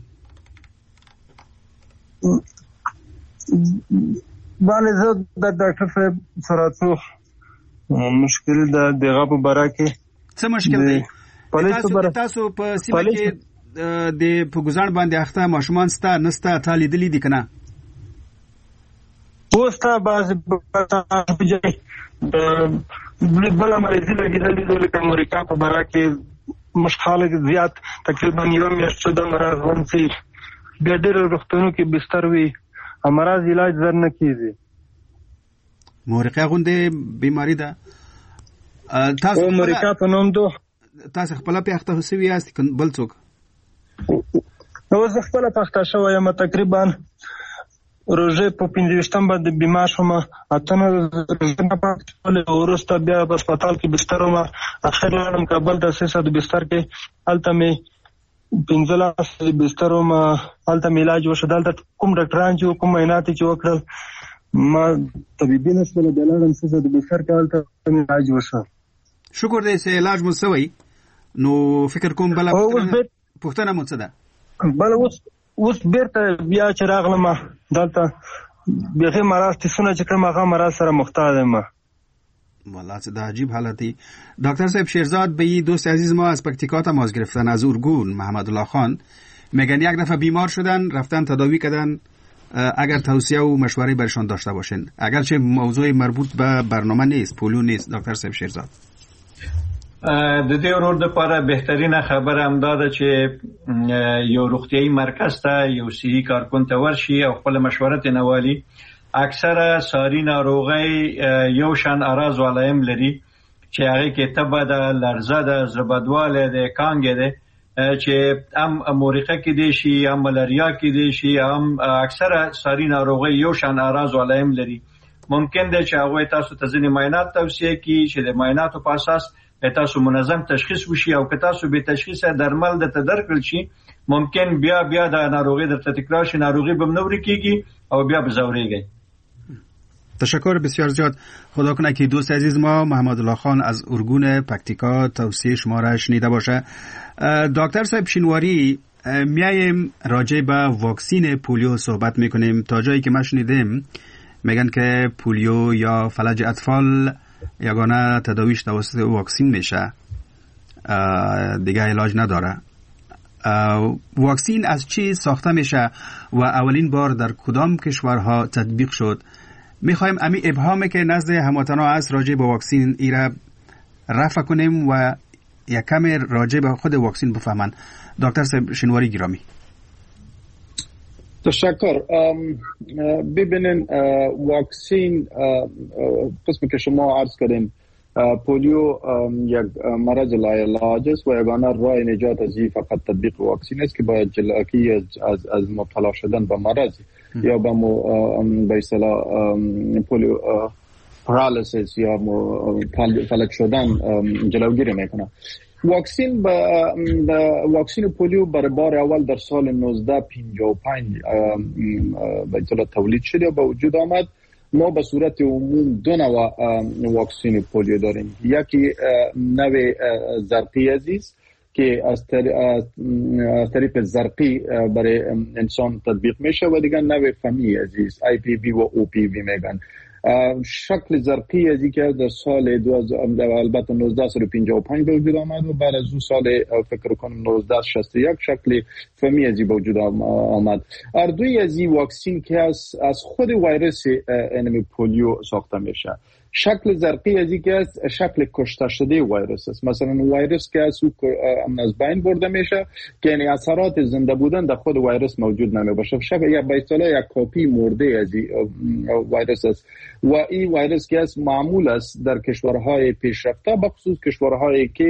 باندې زه د ډاکټر صاحب سره څو مشکل د دغه په باره کې. څه مشکل دی؟ تاسو په سیمه کې د په ګزار باندې اخته ماشومان ستا نستا تالي دلی دي کنه؟ پوسټه باز بجای بل مریضی لګیدل دي لکه امریکا په باره کې مشخاله زیات تقریبا یو میاشت د مرض ونسي د ډېر روغتونو کې بستر وي امراض علاج زر نه کیږي. مورقه غونډه بیماری ده. تاسو امریکا په نوم دو تاسو خپل په اخته سوي یاست بل څوک؟ نو زه خپل په اخته شوی یم تقریبا روزه په 25 باندې بیمار شوم. اتنه روزه نه پاتې ورسته بیا په هسپتال کې بستر وم. اخر لاړم کابل د 300 بستر کې الته مې 15 بستر وم. الته مې علاج وشو. دلته کوم ډاکټران چې کوم عینات چې وکړل ما طبيبي نسبت د لاړم 300 بستر کې الته مې علاج وشو. شکر دې چې علاج مو سوی. نو فکر کوم بل پوښتنه مو څه ده؟ بل اوس بیرته بیا چې راغلم دلته بیا مرض تسونه چې کوم هغه مرض سره مختل یم. والله چه عجیب حالتی. دکتر صاحب شیرزاد به دوست عزیز ما از پکتیکا تماس گرفتن از ارگون محمد الله خان. میگن یک دفعه بیمار شدن رفتن تداوی کردن. اگر توصیه و مشوره برشان داشته باشین اگرچه موضوع مربوط به برنامه نیست پولیو نیست. دکتر صاحب شیرزاد د دې ورور د لپاره بهترینه خبره هم ده چې یو روغتيایي مرکز ته یو صحي کارکون ته ورشي او خپل مشوره نوالي. اکثره ساري ناروغي یو شان اراز ولایم لري چې هغه کې تبه ده لرزه ده زبدواله ده کانګ ده چې هم مورقه کې دي شي هم ملاریا کې دي شي هم اکثره ساري ناروغي یو شان اراز ولایم لري. ممکن ده چې هغه تاسو ته ځینې معاینات توصیه کړي چې د معایناتو په اساس تاسو منظم تشخیص وشي او که تاسو به تشخیص درمل د تدرکل شي ممکن بیا د ناروغي در تکرار شي ناروغي به منوري کیږي او بیا به زوريږي. تشکر بسیار زیاد. خدا کنه که دوست عزیز ما محمد الله خان از ارگون پکتیکا توصیه شما را شنیده باشه. دکتر صاحب شینواری میایم راجع به واکسین پولیو صحبت میکنیم. تا جایی که ما شنیدیم میگن که پولیو یا فلج اطفال یگانه تداویش توسط واکسین میشه دیگه علاج نداره. واکسین از چی ساخته میشه و اولین بار در کدام کشورها تطبیق شد؟ میخوایم امی ابهامی که نزد هموطنا است راجع به واکسین ایره رفع کنیم و یک کم راجع به خود واکسین بفهمن. دکتر صاحب شینواری گرامی تشکر. ببینین واکسین قسمی که شما عرض کردین پولیو یک مرض لاعلاج است و یگانه راه نجات از این فقط تطبیق واکسین است که باید جلوگیری از مبتلا شدن به مرض یا به اصطلاح پولیو پارالیسیس یا فلج شدن جلوگیری میکنه. واکسین پولیو برای بار اول در سال 1955 به اصطلاح تولید شد یا به وجود آمد. ما به صورت عموم دو نوع واکسین پولیو داریم. یکی نوع زرقی عزیز که از طریق زرقی برای انسان تطبیق میشه و دیگر نوع فمی عزیز IPV و OPV میگن. شکل زرقی از که در سال البته 1955 به وجود آمد و بعد از اون سال فکر کنم 1961 شکل فمی از به وجود آمد. هر دوی از این واکسین که از خود ویروس انمی پولیو ساخته میشه. شکل زرقی از که از شکل کشته شده ویروس است. مثلا ویروس که از از بین برده میشه که یعنی اثرات زنده بودن در خود ویروس موجود نمی باشه. شکل یا به اصطلاح یک کپی مرده از ویروس است و این ویروس که از معمول است در کشورهای پیشرفته بخصوص کشورهایی که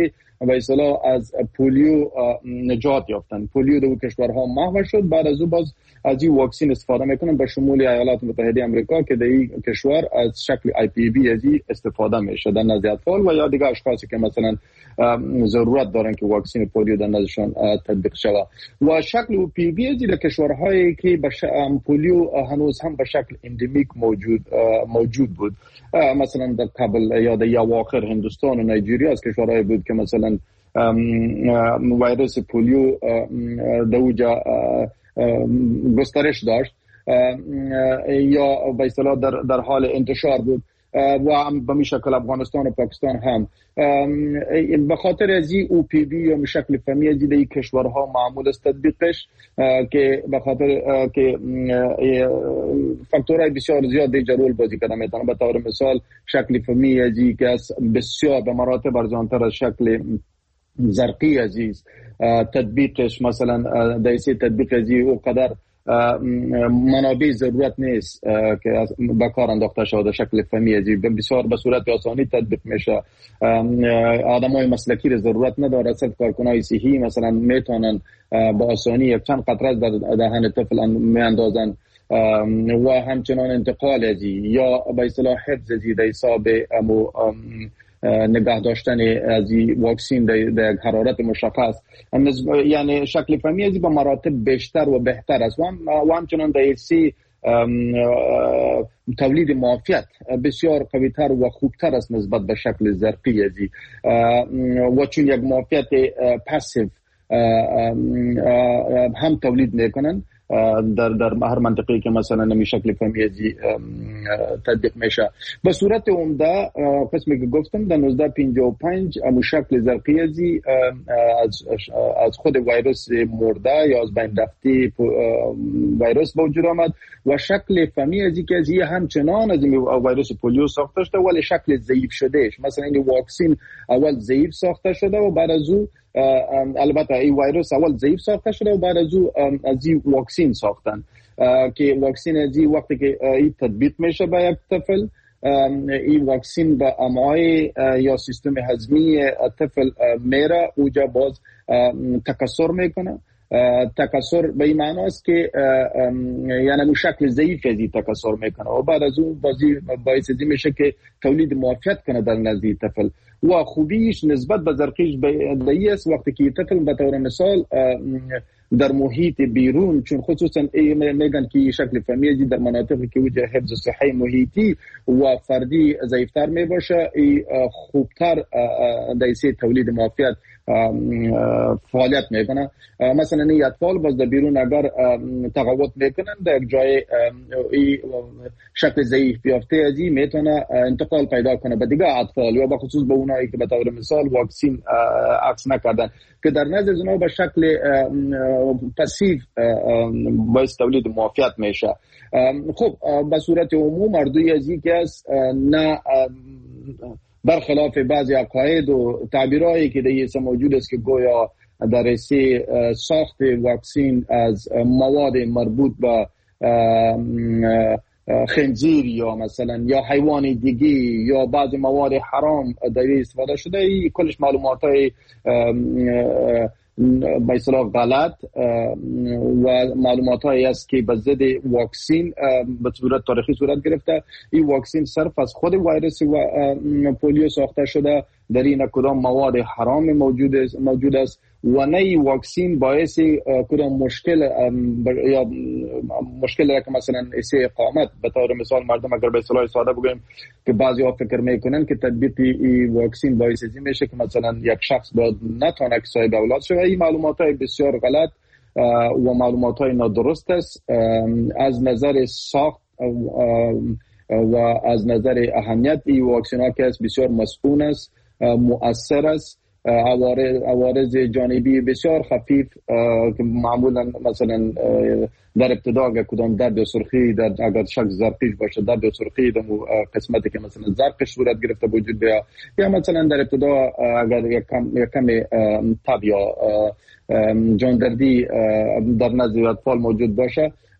به اصطلاح از پولیو نجات یافتن. پولیو در کشورها محو شد. بعد از او باز از این واکسین استفاده میکنن به شمول ایالات متحده آمریکا که در این کشور از شکل IPV از این استفاده میشه در نزد اطفال و یا دیگه اشخاصی که مثلا ضرورت دارن که واکسین پولیو در نزدشان تطبیق شود. و شکل PV از در کشورهایی که پولیو هنوز هم به شکل اندمیک موجود بود، مثلا در قبل یا در اواخر هندوستان و نایجیریا از کشورهای بود که مثلا ویروس پولیو در اوجا گسترش داشت یا به اصطلاح در حال انتشار بود و به می شکل افغانستان و پاکستان هم به خاطر از این OPV یا به شکل فهمی از این کشورها معمول است تطبیقش که به خاطر که فاکتورهای بسیار زیاد دیگر رول بازی کرده میتونه. به طور مثال شکل فهمی از این که بسیار به مراتب ارزانتر از شکل زرقی عزیز تطبیقش، مثلا دایسی تطبیق از این قدر منابع ضرورت نیست که به کار انداخته شده. شکل فهمی از این بسیار به صورت آسانی تطبیق میشه. آدمای مسلکی را ضرورت نداره. صرف کارکنای صحی مثلا میتونن با آسانی یک چند قطره در دهن طفل میاندازن و همچنان انتقال از این یا به اصطلاح حفظ از این در حساب نگاه داشتن از واکسین در حرارت مشخص، یعنی شکل فهمی از با مراتب بیشتر و بهتر است و همچنان در ایسی تولید معافیت بسیار قویتر و خوبتر است نسبت به شکل زرقی ازی و چون یک معافیت پاسیو هم تولید میکنن در هر منطقه‌ای که مثلا نمی شکل فهمی ازی تطبیق میشه. به صورت عمده قسمی که گفتم در 1955 امو شکل زرقی ازی از خود ویروس مرده یا از بین رفته ویروس به وجود آمد و شکل فهمی ازی که ازی همچنان از ویروس پولیو ساخته شده ولی شکل ضعیف شدهش. مثلا این واکسین اول ضعیف ساخته شده و بعد از او البته این ویروس اول ضعیف ساخته شده و بعد از او از این واکسین ساختن که واکسین از این وقتی که این تطبیق میشه به یک طفل، این واکسین به امعای یا سیستم هضمی طفل میره اوجا باز تکثر میکنه. تکثر به این معنی است که یعنی شکل ضعیف از این تکثر میکنه و بعد از اون باعث میشه که تولید معافیت کنه در نزد طفل و خوبیش نسبت به زرقیش به است وقتی که طفل به طور مثال در محیط بیرون، چون خصوصا میگن که شکل فهمی در مناطقی که وجه حفظ صحی محیطی و فردی ضعیفتر می باشه خوبتر دایسی تولید معافیت فعالیت میکنه. مثلا این اطفال باز در بیرون اگر تقاوت میکنن در یک جای شکل ضعیف بیافته از این میتونه انتقال پیدا کنه به دیگه اطفال یا بخصوص به اونایی که به طور مثال واکسین عکس نکردن که در نزد اونا به شکل پسیو باعث تولید معافیت میشه. خب به صورت عموم اردوی از این که است نه برخلاف بعضی عقاید و تعبیرهایی که در ایسا موجود است که گویا در ایسی ساخت واکسین از مواد مربوط به خنزیر یا مثلا یا حیوان دیگی یا بعضی مواد حرام در استفاده شده، ای کلش معلومات های به اصطلاح غلط و معلومات هایی است که به ضد واکسین به صورت تاریخی صورت گرفته. این واکسین صرف از خود ویروس و پولیو ساخته شده، در این کدام مواد حرام موجود است و نه واکسین باعث کدام مشکل یا مشکل که مثلا ایسه اقامت به طور مثال مردم اگر به اصطلاح ساده بگیم که بعضی ها فکر میکنن که تطبیق این واکسین باعث این میشه که مثلا یک شخص باید نتونه که صاحب اولاد شود. این معلومات های بسیار غلط و معلومات های نادرست است از نظر ساخت و از نظر اهمیت. این واکسین ها که بسیار مسئول است، مؤثر است، عوارض جانبی بسیار خفیف که معمولا مثلا در ابتدا اگر کدام درد سرخی اگر شک زرقیش باشه درد سرخی در قسمتی که مثلا زرقش صورت گرفته وجود بیا یا مثلا در ابتدا اگر یک کم تب یا جاندردی در نزد اطفال موجود باشه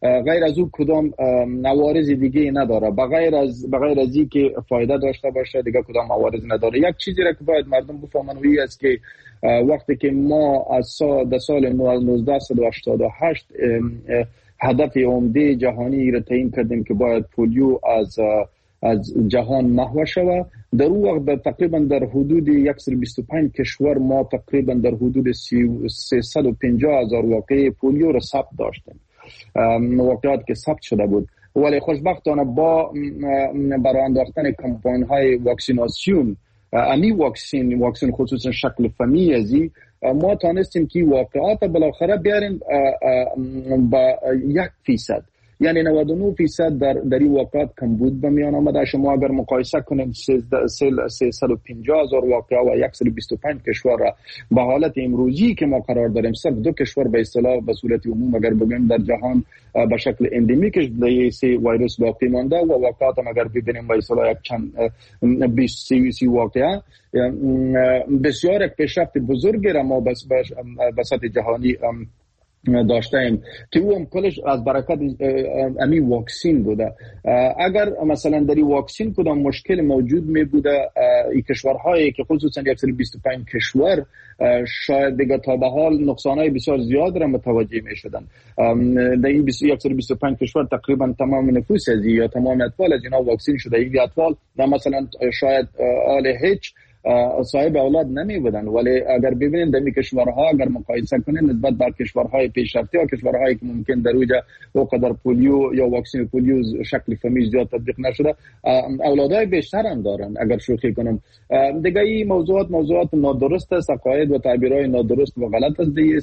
غیر از او کدام عوارض دیگه نداره. بغیر از این که فایده داشته باشه دیگه کدام عوارض نداره. یک چیزی را که باید مردم بفهمن وی است که وقتی که ما از سال 1988 هدف عمده جهانی را تعیین کردیم که باید پولیو از جهان محو شود، در اون وقت تقریبا در حدود 125 کشور ما تقریبا در حدود 350,000 واقعه پولیو را ثبت داشتیم، واقعات که ثبت شده بود. ولی خوشبختانه با برای انداختن کمپاین های واکسیناسیون، امی واکسین خصوصا شکل فمی ازی، ما تانستیم که واقعات بالاخره بیاریم با 1%. یعنی 99% در این واقعات کمبود به میان آمده. شما اگر مقایسه کنیم 350,000 واقعه و 125 کشور را به حالت امروزی که ما قرار داریم، صرف 2 کشور به اصطلاح به صورت عموم اگر بگیم در جهان به شکل اندمیکش سی ویروس باقی مانده و واقعات هم اگر ببینیم به اصطلاح یک چند 20 واقعه، بسیار یک پیشرفت بزرگی را ما به سطح جهانی داشتیم که او هم کلش از برکت امی واکسین بوده. اگر مثلا در این واکسین کدام مشکل موجود می بوده، این کشورهایی که خصوصا 125 کشور شاید دیگه تا به حال نقصانهای بسیار زیاد را متوجه می شدن. در این 125 کشور تقریبا تمام نفوس از یا تمام اطفال از اینا واکسین شده. این اطفال مثلا شاید آل هیچ صاحب اولاد نمی بودن، ولی اگر ببینید در این کشورها اگر مقایسه کنید نسبت به کشورهای پیشرفته و کشورهایی که ممکن در اونجا اوقدر پولیو یا واکسین پولیو شکل فمی زیاد تطبیق نشده، اولادای بیشتر هم دارن. اگر شوخی کنم دیگه این موضوعات نادرست است، عقاید و تعبیرهای نادرست و غلط است. دیگه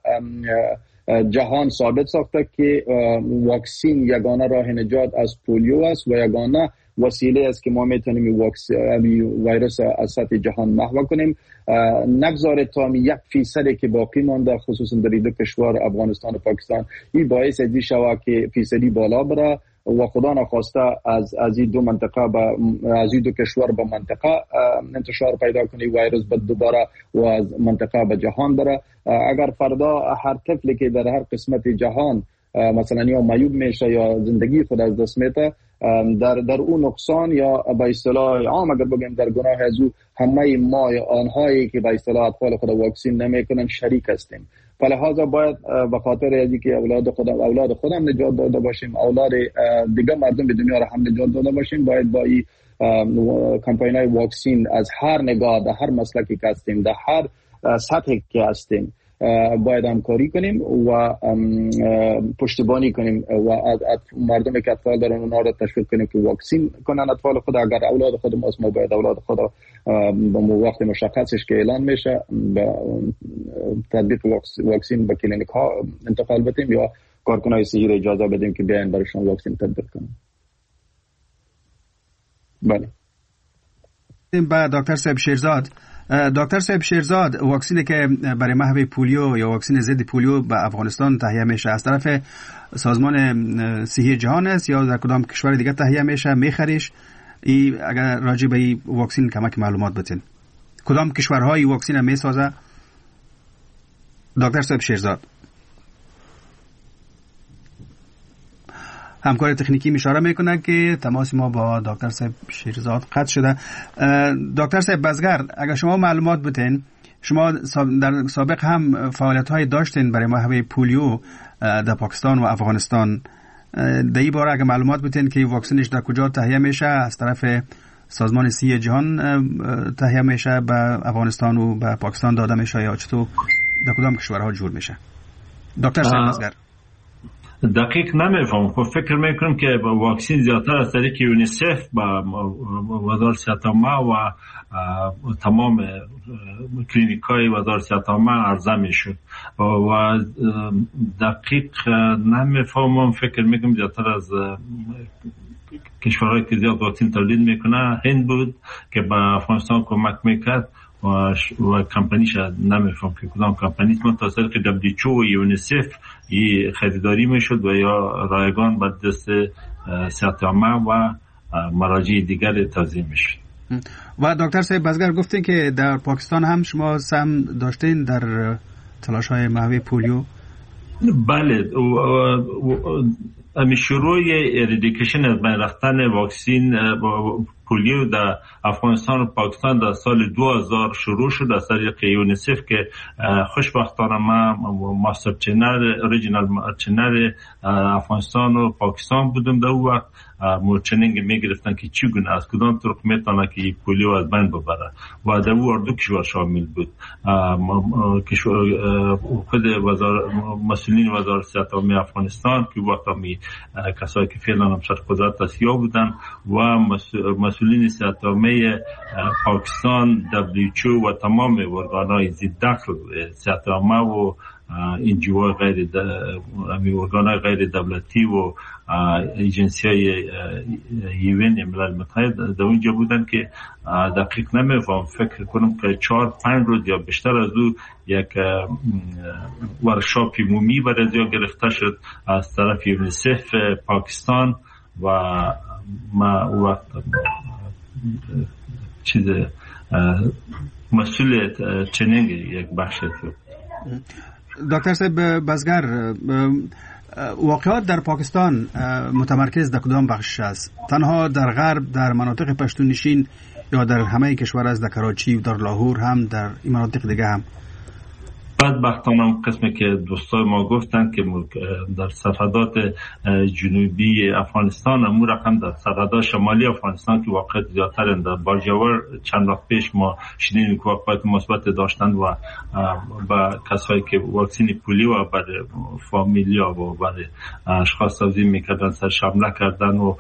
جهان ثابت ساخته که واکسین یگانه راه نجات از پولیو است و یگانه وسیله است که ما میتونیم ویروس از سطح جهان محو کنیم. نگذاره تا 1% که باقی مانده خصوصا در دو کشور افغانستان و پاکستان این باعث ازی شود که فیصدی بالا بره و خدا نخواسته از این دو منطقه از این دو کشور به منطقه انتشار پیدا کنه ویروس بعد دوباره و از منطقه به جهان بره. اگر فردا هر طفلی که در هر قسمت جهان مثلا یا معیوب میشه یا زندگی خود از دست میده، در اون نقصان یا به اصطلاح عام اگر بگیم در گناه از او همه ما آنهایی که به اصطلاح اطفال خود واکسین نمیکنن شریک هستیم. فلهذا باید به خاطر از اینکه اولاد خودم نجات داده باشیم، اولاد دیگه مردم به دنیا را هم نجات داده باشیم، باید با این کمپاین های واکسین از هر نگاه، در هر مسلکی که هستیم، در هر سطحی که هستیم باید همکاری کنیم و پشتیبانی کنیم و مردمی که اطفال دارن اونا را تشویق کنیم که واکسین کنن اطفال خود. اگر اولاد خود ما باید اولاد خود به وقت مشخصش که اعلان میشه به تطبیق واکسین به کلینیک ها انتقال بدیم یا کارکنای صحی را اجازه بدیم که بیاین برایشون واکسین تطبیق کنن. بله. با دکتر صاحب شیرزاد. دکتر صاحب شیرزاد، واکسینی که برای محو پولیو یا واکسین ضد پولیو به افغانستان تهیه میشه از طرف سازمان صحی جهان است یا در کدام کشور دیگه تهیه میشه میخریش؟ اگر راجع به این واکسین کمک معلومات بدین. کدام کشورهای واکسین میسازه؟ دکتر صاحب شیرزاد. همکار تکنیکی اشاره میکنه که تماس ما با دکتر صاحب شیرزاد قطع شده. دکتر صاحب بزگر، اگر شما معلومات بتین، شما در سابق هم فعالیت‌های داشتین برای محو پولیو در پاکستان و افغانستان. در این باره اگر معلومات بتین که واکسنش در کجا تهیه میشه، از طرف سازمان صحی جهان تهیه میشه به افغانستان و به پاکستان داده میشه یا چطور در کدام کشورها جور میشه؟ دکتر صاحب بزگر. دقیق نمیفهم. خب فکر میکنم که واکسین زیادتر از طریق یونیسف با وزارت صحت عامه و تمام کلینیکای وزارت صحت عامه عرضه میشد و دقیق نمیفهمم. فکر میکنم زیادتر از کشورهایی که زیاد واکسین تولید میکنه هند بود که به افغانستان کمک میکرد و کمپانیش نمیفهم که کدام کمپانی متصل که WHO و یونیسف خریداری میشد و یا رایگان به دست صحت عامه و مراجع دیگر توزیع میشد. و دکتر صاحب بزگر گفتین که در پاکستان هم شما سهم داشتین در تلاش های محو پولیو. بله، امی شروع اریدیکیشن از بین رفتن واکسین پولیو در افغانستان و پاکستان در سال 2000 شروع شد از طریق یونیسف که خوشبختانه من ماستر چنر اوریجینال چنر افغانستان و پاکستان بودم. در اون وقت موچنینگ میگرفتن که چگونه از کدام طرق میتونه که پولیو از بین ببره و در اون دو کشور شامل بود. خود مسئولین وزارت صحت عامه افغانستان که وقت همی کسایی که فعلا هم سرقدرت سیاه بودن و مسئولین صحت عامه پاکستان، WHO و تمام ارگانهای ضد دخل صحت عامه و انجیوهای ارگانهای غیر دولتی و ایجنسی یون ملل متحد در اونجا بودن که دقیق نمیفهم، فکر کنم که 4-5 روز یا بیشتر از او یک ورکشاپ عمومی برای ازیا گرفته شد از طرف یونیسف پاکستان و ما وقت چیز مسئول چنینگ یک بخش بود. دکتر صاحب بزگر، واقعات در پاکستان متمرکز در کدام بخش است؟ تنها در غرب در مناطق پشتون نشین یا در همه کشور است، در کراچی و در لاهور هم، در این مناطق دیگه هم؟ بدبختانه قسمی که دوستای ما گفتن که در سرحدات جنوبی افغانستان، امور رقم در سرحدات شمالی افغانستان که واقعیت زیادتر در بارجاور چند وقت پیش ما شنیدیم که واقعیت مثبت داشتن و با کسایی که واکسین پولیو برای فامیلیا و برای اشخاص توزیع میکردن سرش حمله کردن و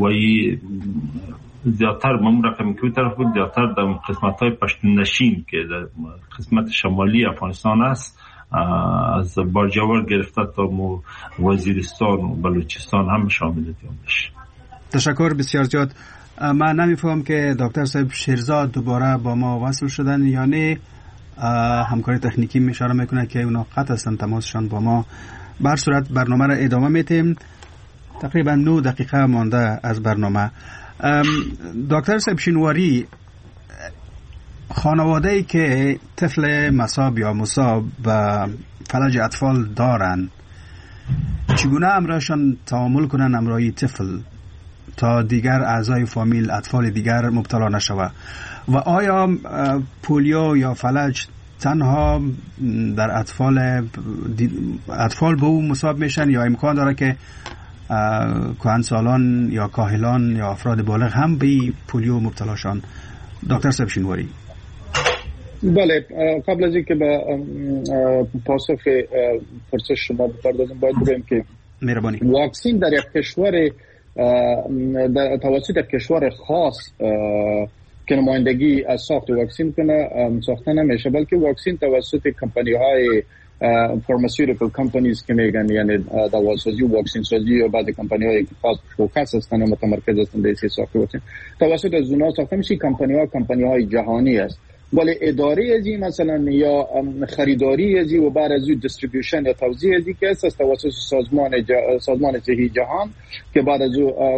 زیادتر من رقمی که طرف بود زیادتر در قسمت های پشتون نشین که در قسمت شمالی افغانستان است، از بارجاور گرفته تا وزیرستان و بلوچستان هم شامل بشه. تشکر بسیار زیاد. من نمیفهم که دکتر صاحب شیرزاد دوباره با ما وصل شدن یا نه. همکاری تکنیکی اشاره میکنه که اونا قطع هستن تماسشان با ما. به هر صورت برنامه را ادامه میتیم. تقریبا 9 دقیقه مانده از برنامه. دکتر صاحب شینواری، خانواده‌ای که طفل مصاب یا مصاب به فلج اطفال دارن چگونه امرایشان تعامل کنن امرای طفل تا دیگر اعضای فامیل اطفال دیگر مبتلا نشوه؟ و آیا پولیو یا فلج تنها در اطفال به او مصاب میشن یا امکان داره که کهنسالان یا کاهلان یا افراد بالغ هم به پولیو مبتلا شن؟ دکتر صاحب شینواری. بله، قبل از اینکه به پاسخ پرسش شما بپردازم باید بگم که مهربانی واکسین در یک کشور توسط یک کشور خاص که نمایندگی از ساخت واکسین کنه ساخته نمیشه، بلکه واکسین توسط کمپانی های فارماسیوتیکال کمپانیز که میگن یعنی دواسازی و واکسین سازی یا بعضی کمپانی های خاص فوکس هستن و متمرکز هستن در ساخت واکسین توسط از اونها ساخته میشه. کمپانی های جهانی است، ولی اداره ازی مثلا یا خریداری ازی و بعد از دیستریبیوشن یا توزیع ازی که است توسط سازمان صحی جهان که بعد از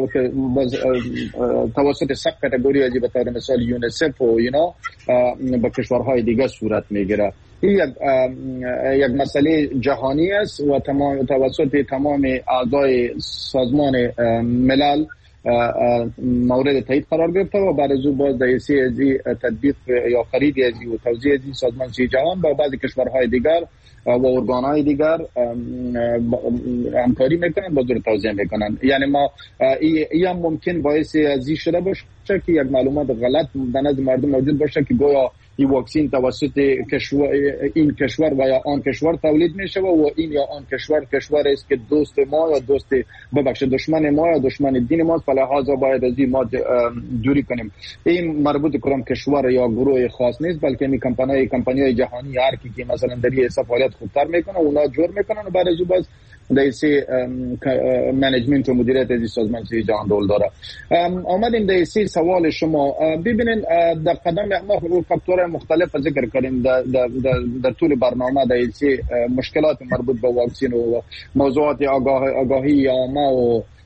توسط سب کاتگوری ازی به طور مثال یونیسف و اینا به کشورهای دیگه صورت میگیره. این یک مسئله جهانی است و توسط تمام اعضای سازمان ملل مورد تایید قرار گرفته و بعد از اون باز در ازی تطبیق یا خرید ازی و توزیع ازی سازمان صحی جهان با بعضی کشورهای دیگر و ارگانهای دیگر همکاری میکنن با دور توزیع میکنن. یعنی ما این هم ممکن باعث ازی شده باشه که یک معلومات غلط در نزد مردم موجود باشه که گویا این واکسین توسط این کشور و یا آن کشور تولید میشه و این یا آن کشور است که دوست ما یا دشمن ما یا دشمن دین ما، فلهذا باید از این ما دوری کنیم. این مربوط کنم کشور یا گروه خاص نیست، بلکه این کمپانی جهانی هر کی که مثلا در این فعالیت خوبتر میکنه اونا جور میکنن و بعد از اون باز دیسی منیجمنت و مدیریت از سازمان صحی جهان رول داره. آمدیم دیسی سوال شما ببینین در قدم ما فاکتورهای مختلف ذکر کردیم در طول برنامه دیسی مشکلات مربوط به واکسین و موضوعات آگاهی عامه و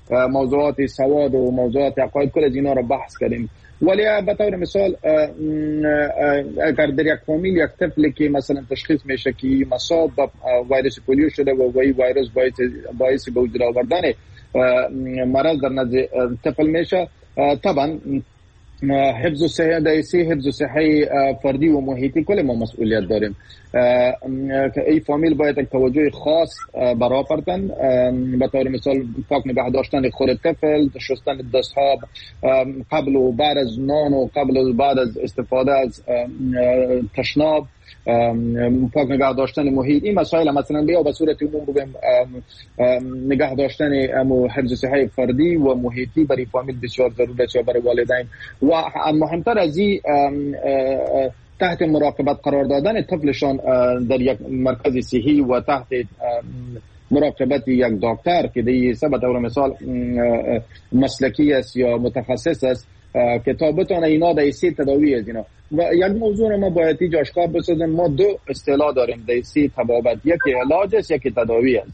موضوعات سواد و موضوعات عقاید کل از اینا رو بحث کردیم. ولی به طور مثال اگر در یک فامیل یک طفلی که مثلا تشخیص میشه که مصاب به ویروس پولیو شده و وی ویروس باعث به وجود آوردن مرض در نزد طفل میشه، طبعا حفظ صحه فردی و محیطی کل ما مسئولیت داریم که این فامیل باید یک توجه خاص برای پرتن، به طور مثال پاک نگه داشتن خود طفل، شستن دستها قبل و بعد از نان و قبل و بعد از استفاده از تشناب، پاک نگه داشتن محیط. این مسائل مثلا بیا به صورت عموم بگم نگه داشتن حفظ صحه فردی و محیطی برای فامیل بسیار ضروری است، برای والدین و مهمتر از این تحت مراقبت قرار دادن طفلشان در یک مرکز صحی و تحت مراقبت یک دکتر که دیگه به طور مثال مسلکی است یا متخصص است که تا بتونه اینا دیسی تداوی از اینا. و یک موضوع ما باید اینجا اشکال بسازیم، ما دو اصطلاح داریم دیسی تبابت، یکی علاج است یکی تداوی است.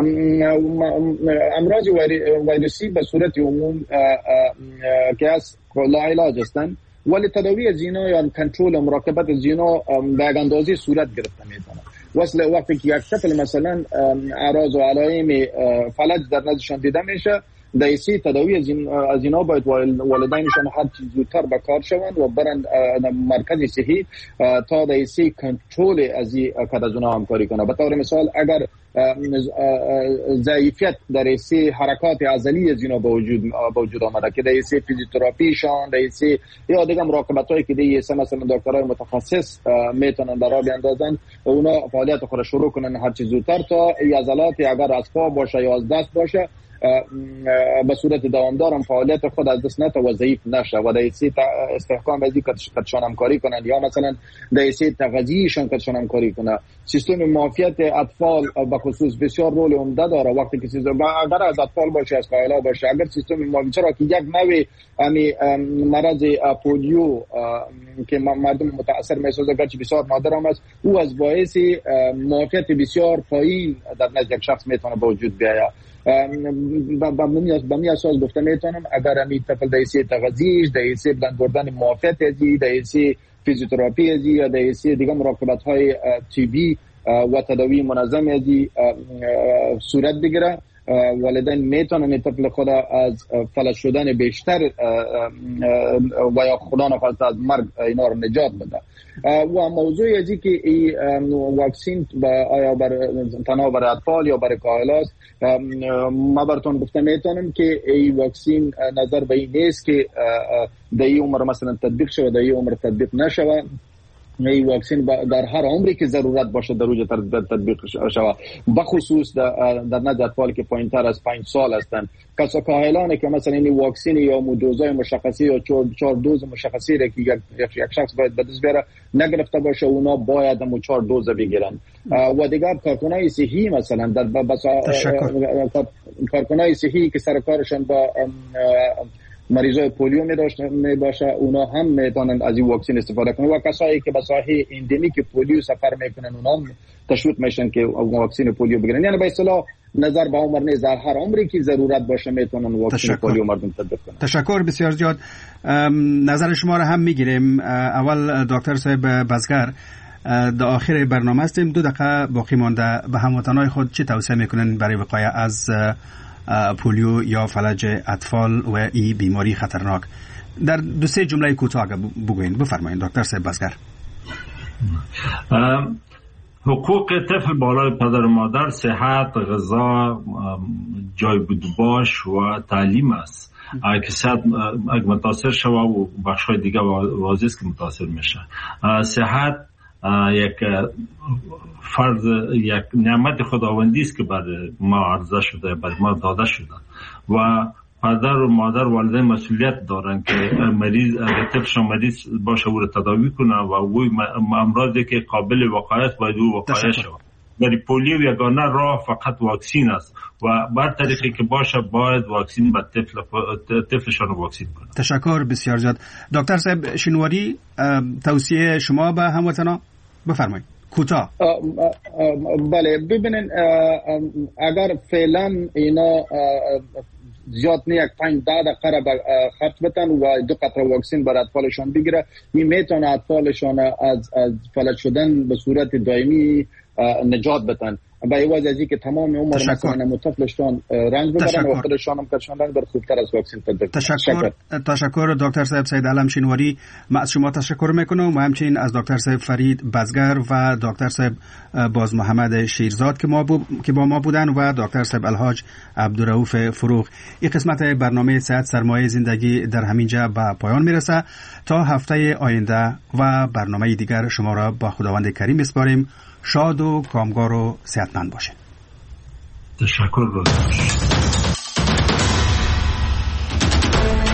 امراض ویروسی به صورت عموم که از لا علاج هستند، ولی تداوی از اینا یا کنترل و مراقبت از اینا به یک اندازه صورت گرفته میتونه. وقتی که یک طفل مثلا اعراض و علائم فلج در نزدشان دیده میشه، دیسی تداوی از اینا باید والدینشان هر چیز زودتر به کار شوند و برند مرکز صحی تا دیسی کنترل از اونا همکاری کنه. به طور مثال اگر ضعیفیت در دیسی حرکات عضلی از اینا به وجود آمده که دیسی فیزیوتراپیشان دیسی یا دیگه مراقبتایی که دیسی مثلا دکترای متخصص میتونن برای بیاندازن و اونا فعالیت خود شروع کنن هر چیز زودتر تا عضلات اگر از پا باشه یا از دست باشه به صورت دوامدار هم فعالیت خود از دست نتا و ضعیف نشه و دیسی استحکام ازی کتشان همکاری کنن یا مثلا دیسی تغذیهشان کتشان همکاری کنن. سیستم معافیت اطفال به خصوص بسیار رول عمده داره. وقتی که اگر از اطفال باشه از قائلا باشه، اگر سیستم معافیت چرا که یک نوع مرض پولیو که مردم متاثر میسازه گرچه بسیار نادر هم است، او از باعث معافیت بسیار پایین در نزد یک شخص میتونه به وجود بیاید. به می اساس گفته میتونم اگر امی طفل دیسی تغذیش دیسی بلند بردن معافیت ازی دیسی فیزیوتراپی ازی یا دیسی دیگه مراقبت های طبی و تداوی منظم ازی صورت بگیره، والدین میتونن طفل خود از فلج شدن بیشتر و یا خدا نخواسته از مرگ اینا رو نجات بده. و موضوع ازی که این واکسین آیا تنها برای اطفال یا برای کاهلاست، ما براتون گفته میتونم که این واکسین نظر به این نیست که در این عمر مثلا تطبیق شود در این عمر تطبیق نشود. این واکسین در هر عمری که ضرورت باشه در روی تطبیق شود، بخصوص در نزد اطفال که پایینتر از 5 سال هستند. کسا کاهلانه که مثلا این واکسین یا دوزای مشخصی یا 4 دوز مشخصی را که یک شخص باید به دست بیاره نگرفته باشه، اونا باید هم 4 دوز بگیرن. و دیگر کارکنای صحی مثلا در کارکنای صحی که سرکارشان با مریضای پولیو می باشه، اونا هم میتونن از این واکسین استفاده کنن و کسایی که به ساحه اندمیک پولیو سفر میکنن اونا هم تشویق میشن که واکسین پولیو بگیرن. یعنی به اصطلاح نظر به عمر نیست، در هر عمری که ضرورت باشه میتونن واکسین پولیو مردم تطبیق کنن. تشکر بسیار زیاد. نظر شما را هم میگیریم. اول دکتر صاحب بزگر در آخر برنامه هستیم، 2 دقیقه باقی مانده. به هموطنان خود چه توصیه میکنن برای وقایه از پولیو یا فلج اطفال و این بیماری خطرناک؟ در 2-3 جمله کوتاه بگوین. بفرمایید دکتر صاحب بزگر. حقوق طفل بالای پدر و مادر صحت، غذا، جای بودباش و تعلیم است. اگه متاثر شود و بخشای دیگه واضح است که متاثر میشه. صحت یک فرض، یک نعمت خداوندی است که بر ما عرضه شده، بر ما داده شده و پدر و مادر والدین مسئولیت دارن که مریض اگر طفلشان مریض باشه او را تداوی کنه و او امراضی که قابل وقایت باید او وقایت شود. برای پولیو یگانه راه فقط واکسین است و بر طریقی که باشه باید واکسین به طفلشان واکسین کنه. تشکر بسیار زیاد. دکتر صاحب شنواری، توصیه شما به هموطنان بفرمایید کوتاه. بله ببینین، اگر فعلا اینا زیاد نه، یک 5-10 دقیقه خرج بتن و 2 قطره واکسن بر اطفالشان بگیره. این میتونه اطفالشان از فلج شدن به صورت دائمی نجات بدن. با عوض از اینکه تمام عمر مثلا طفلشان رنج ببرن و خودشان هم کشان رنج بر خوبتر از واکسن تدارک. تشکر دکتر صاحب سید علم شینواری. ما از شما تشکر میکنم و همچنین از دکتر صاحب فرید بزگر و دکتر صاحب باز محمد شیرزاد که با ما بودن و دکتر صاحب الحاج عبدالرؤوف فروغ. این قسمت برنامه صحت سرمایه زندگی در همینجا به پایان میرسه. تا هفته آینده و برنامه دیگر شما را با خداوند کریم میسپاریم. شاد و کامگار و صحتمند باشید. تشکر.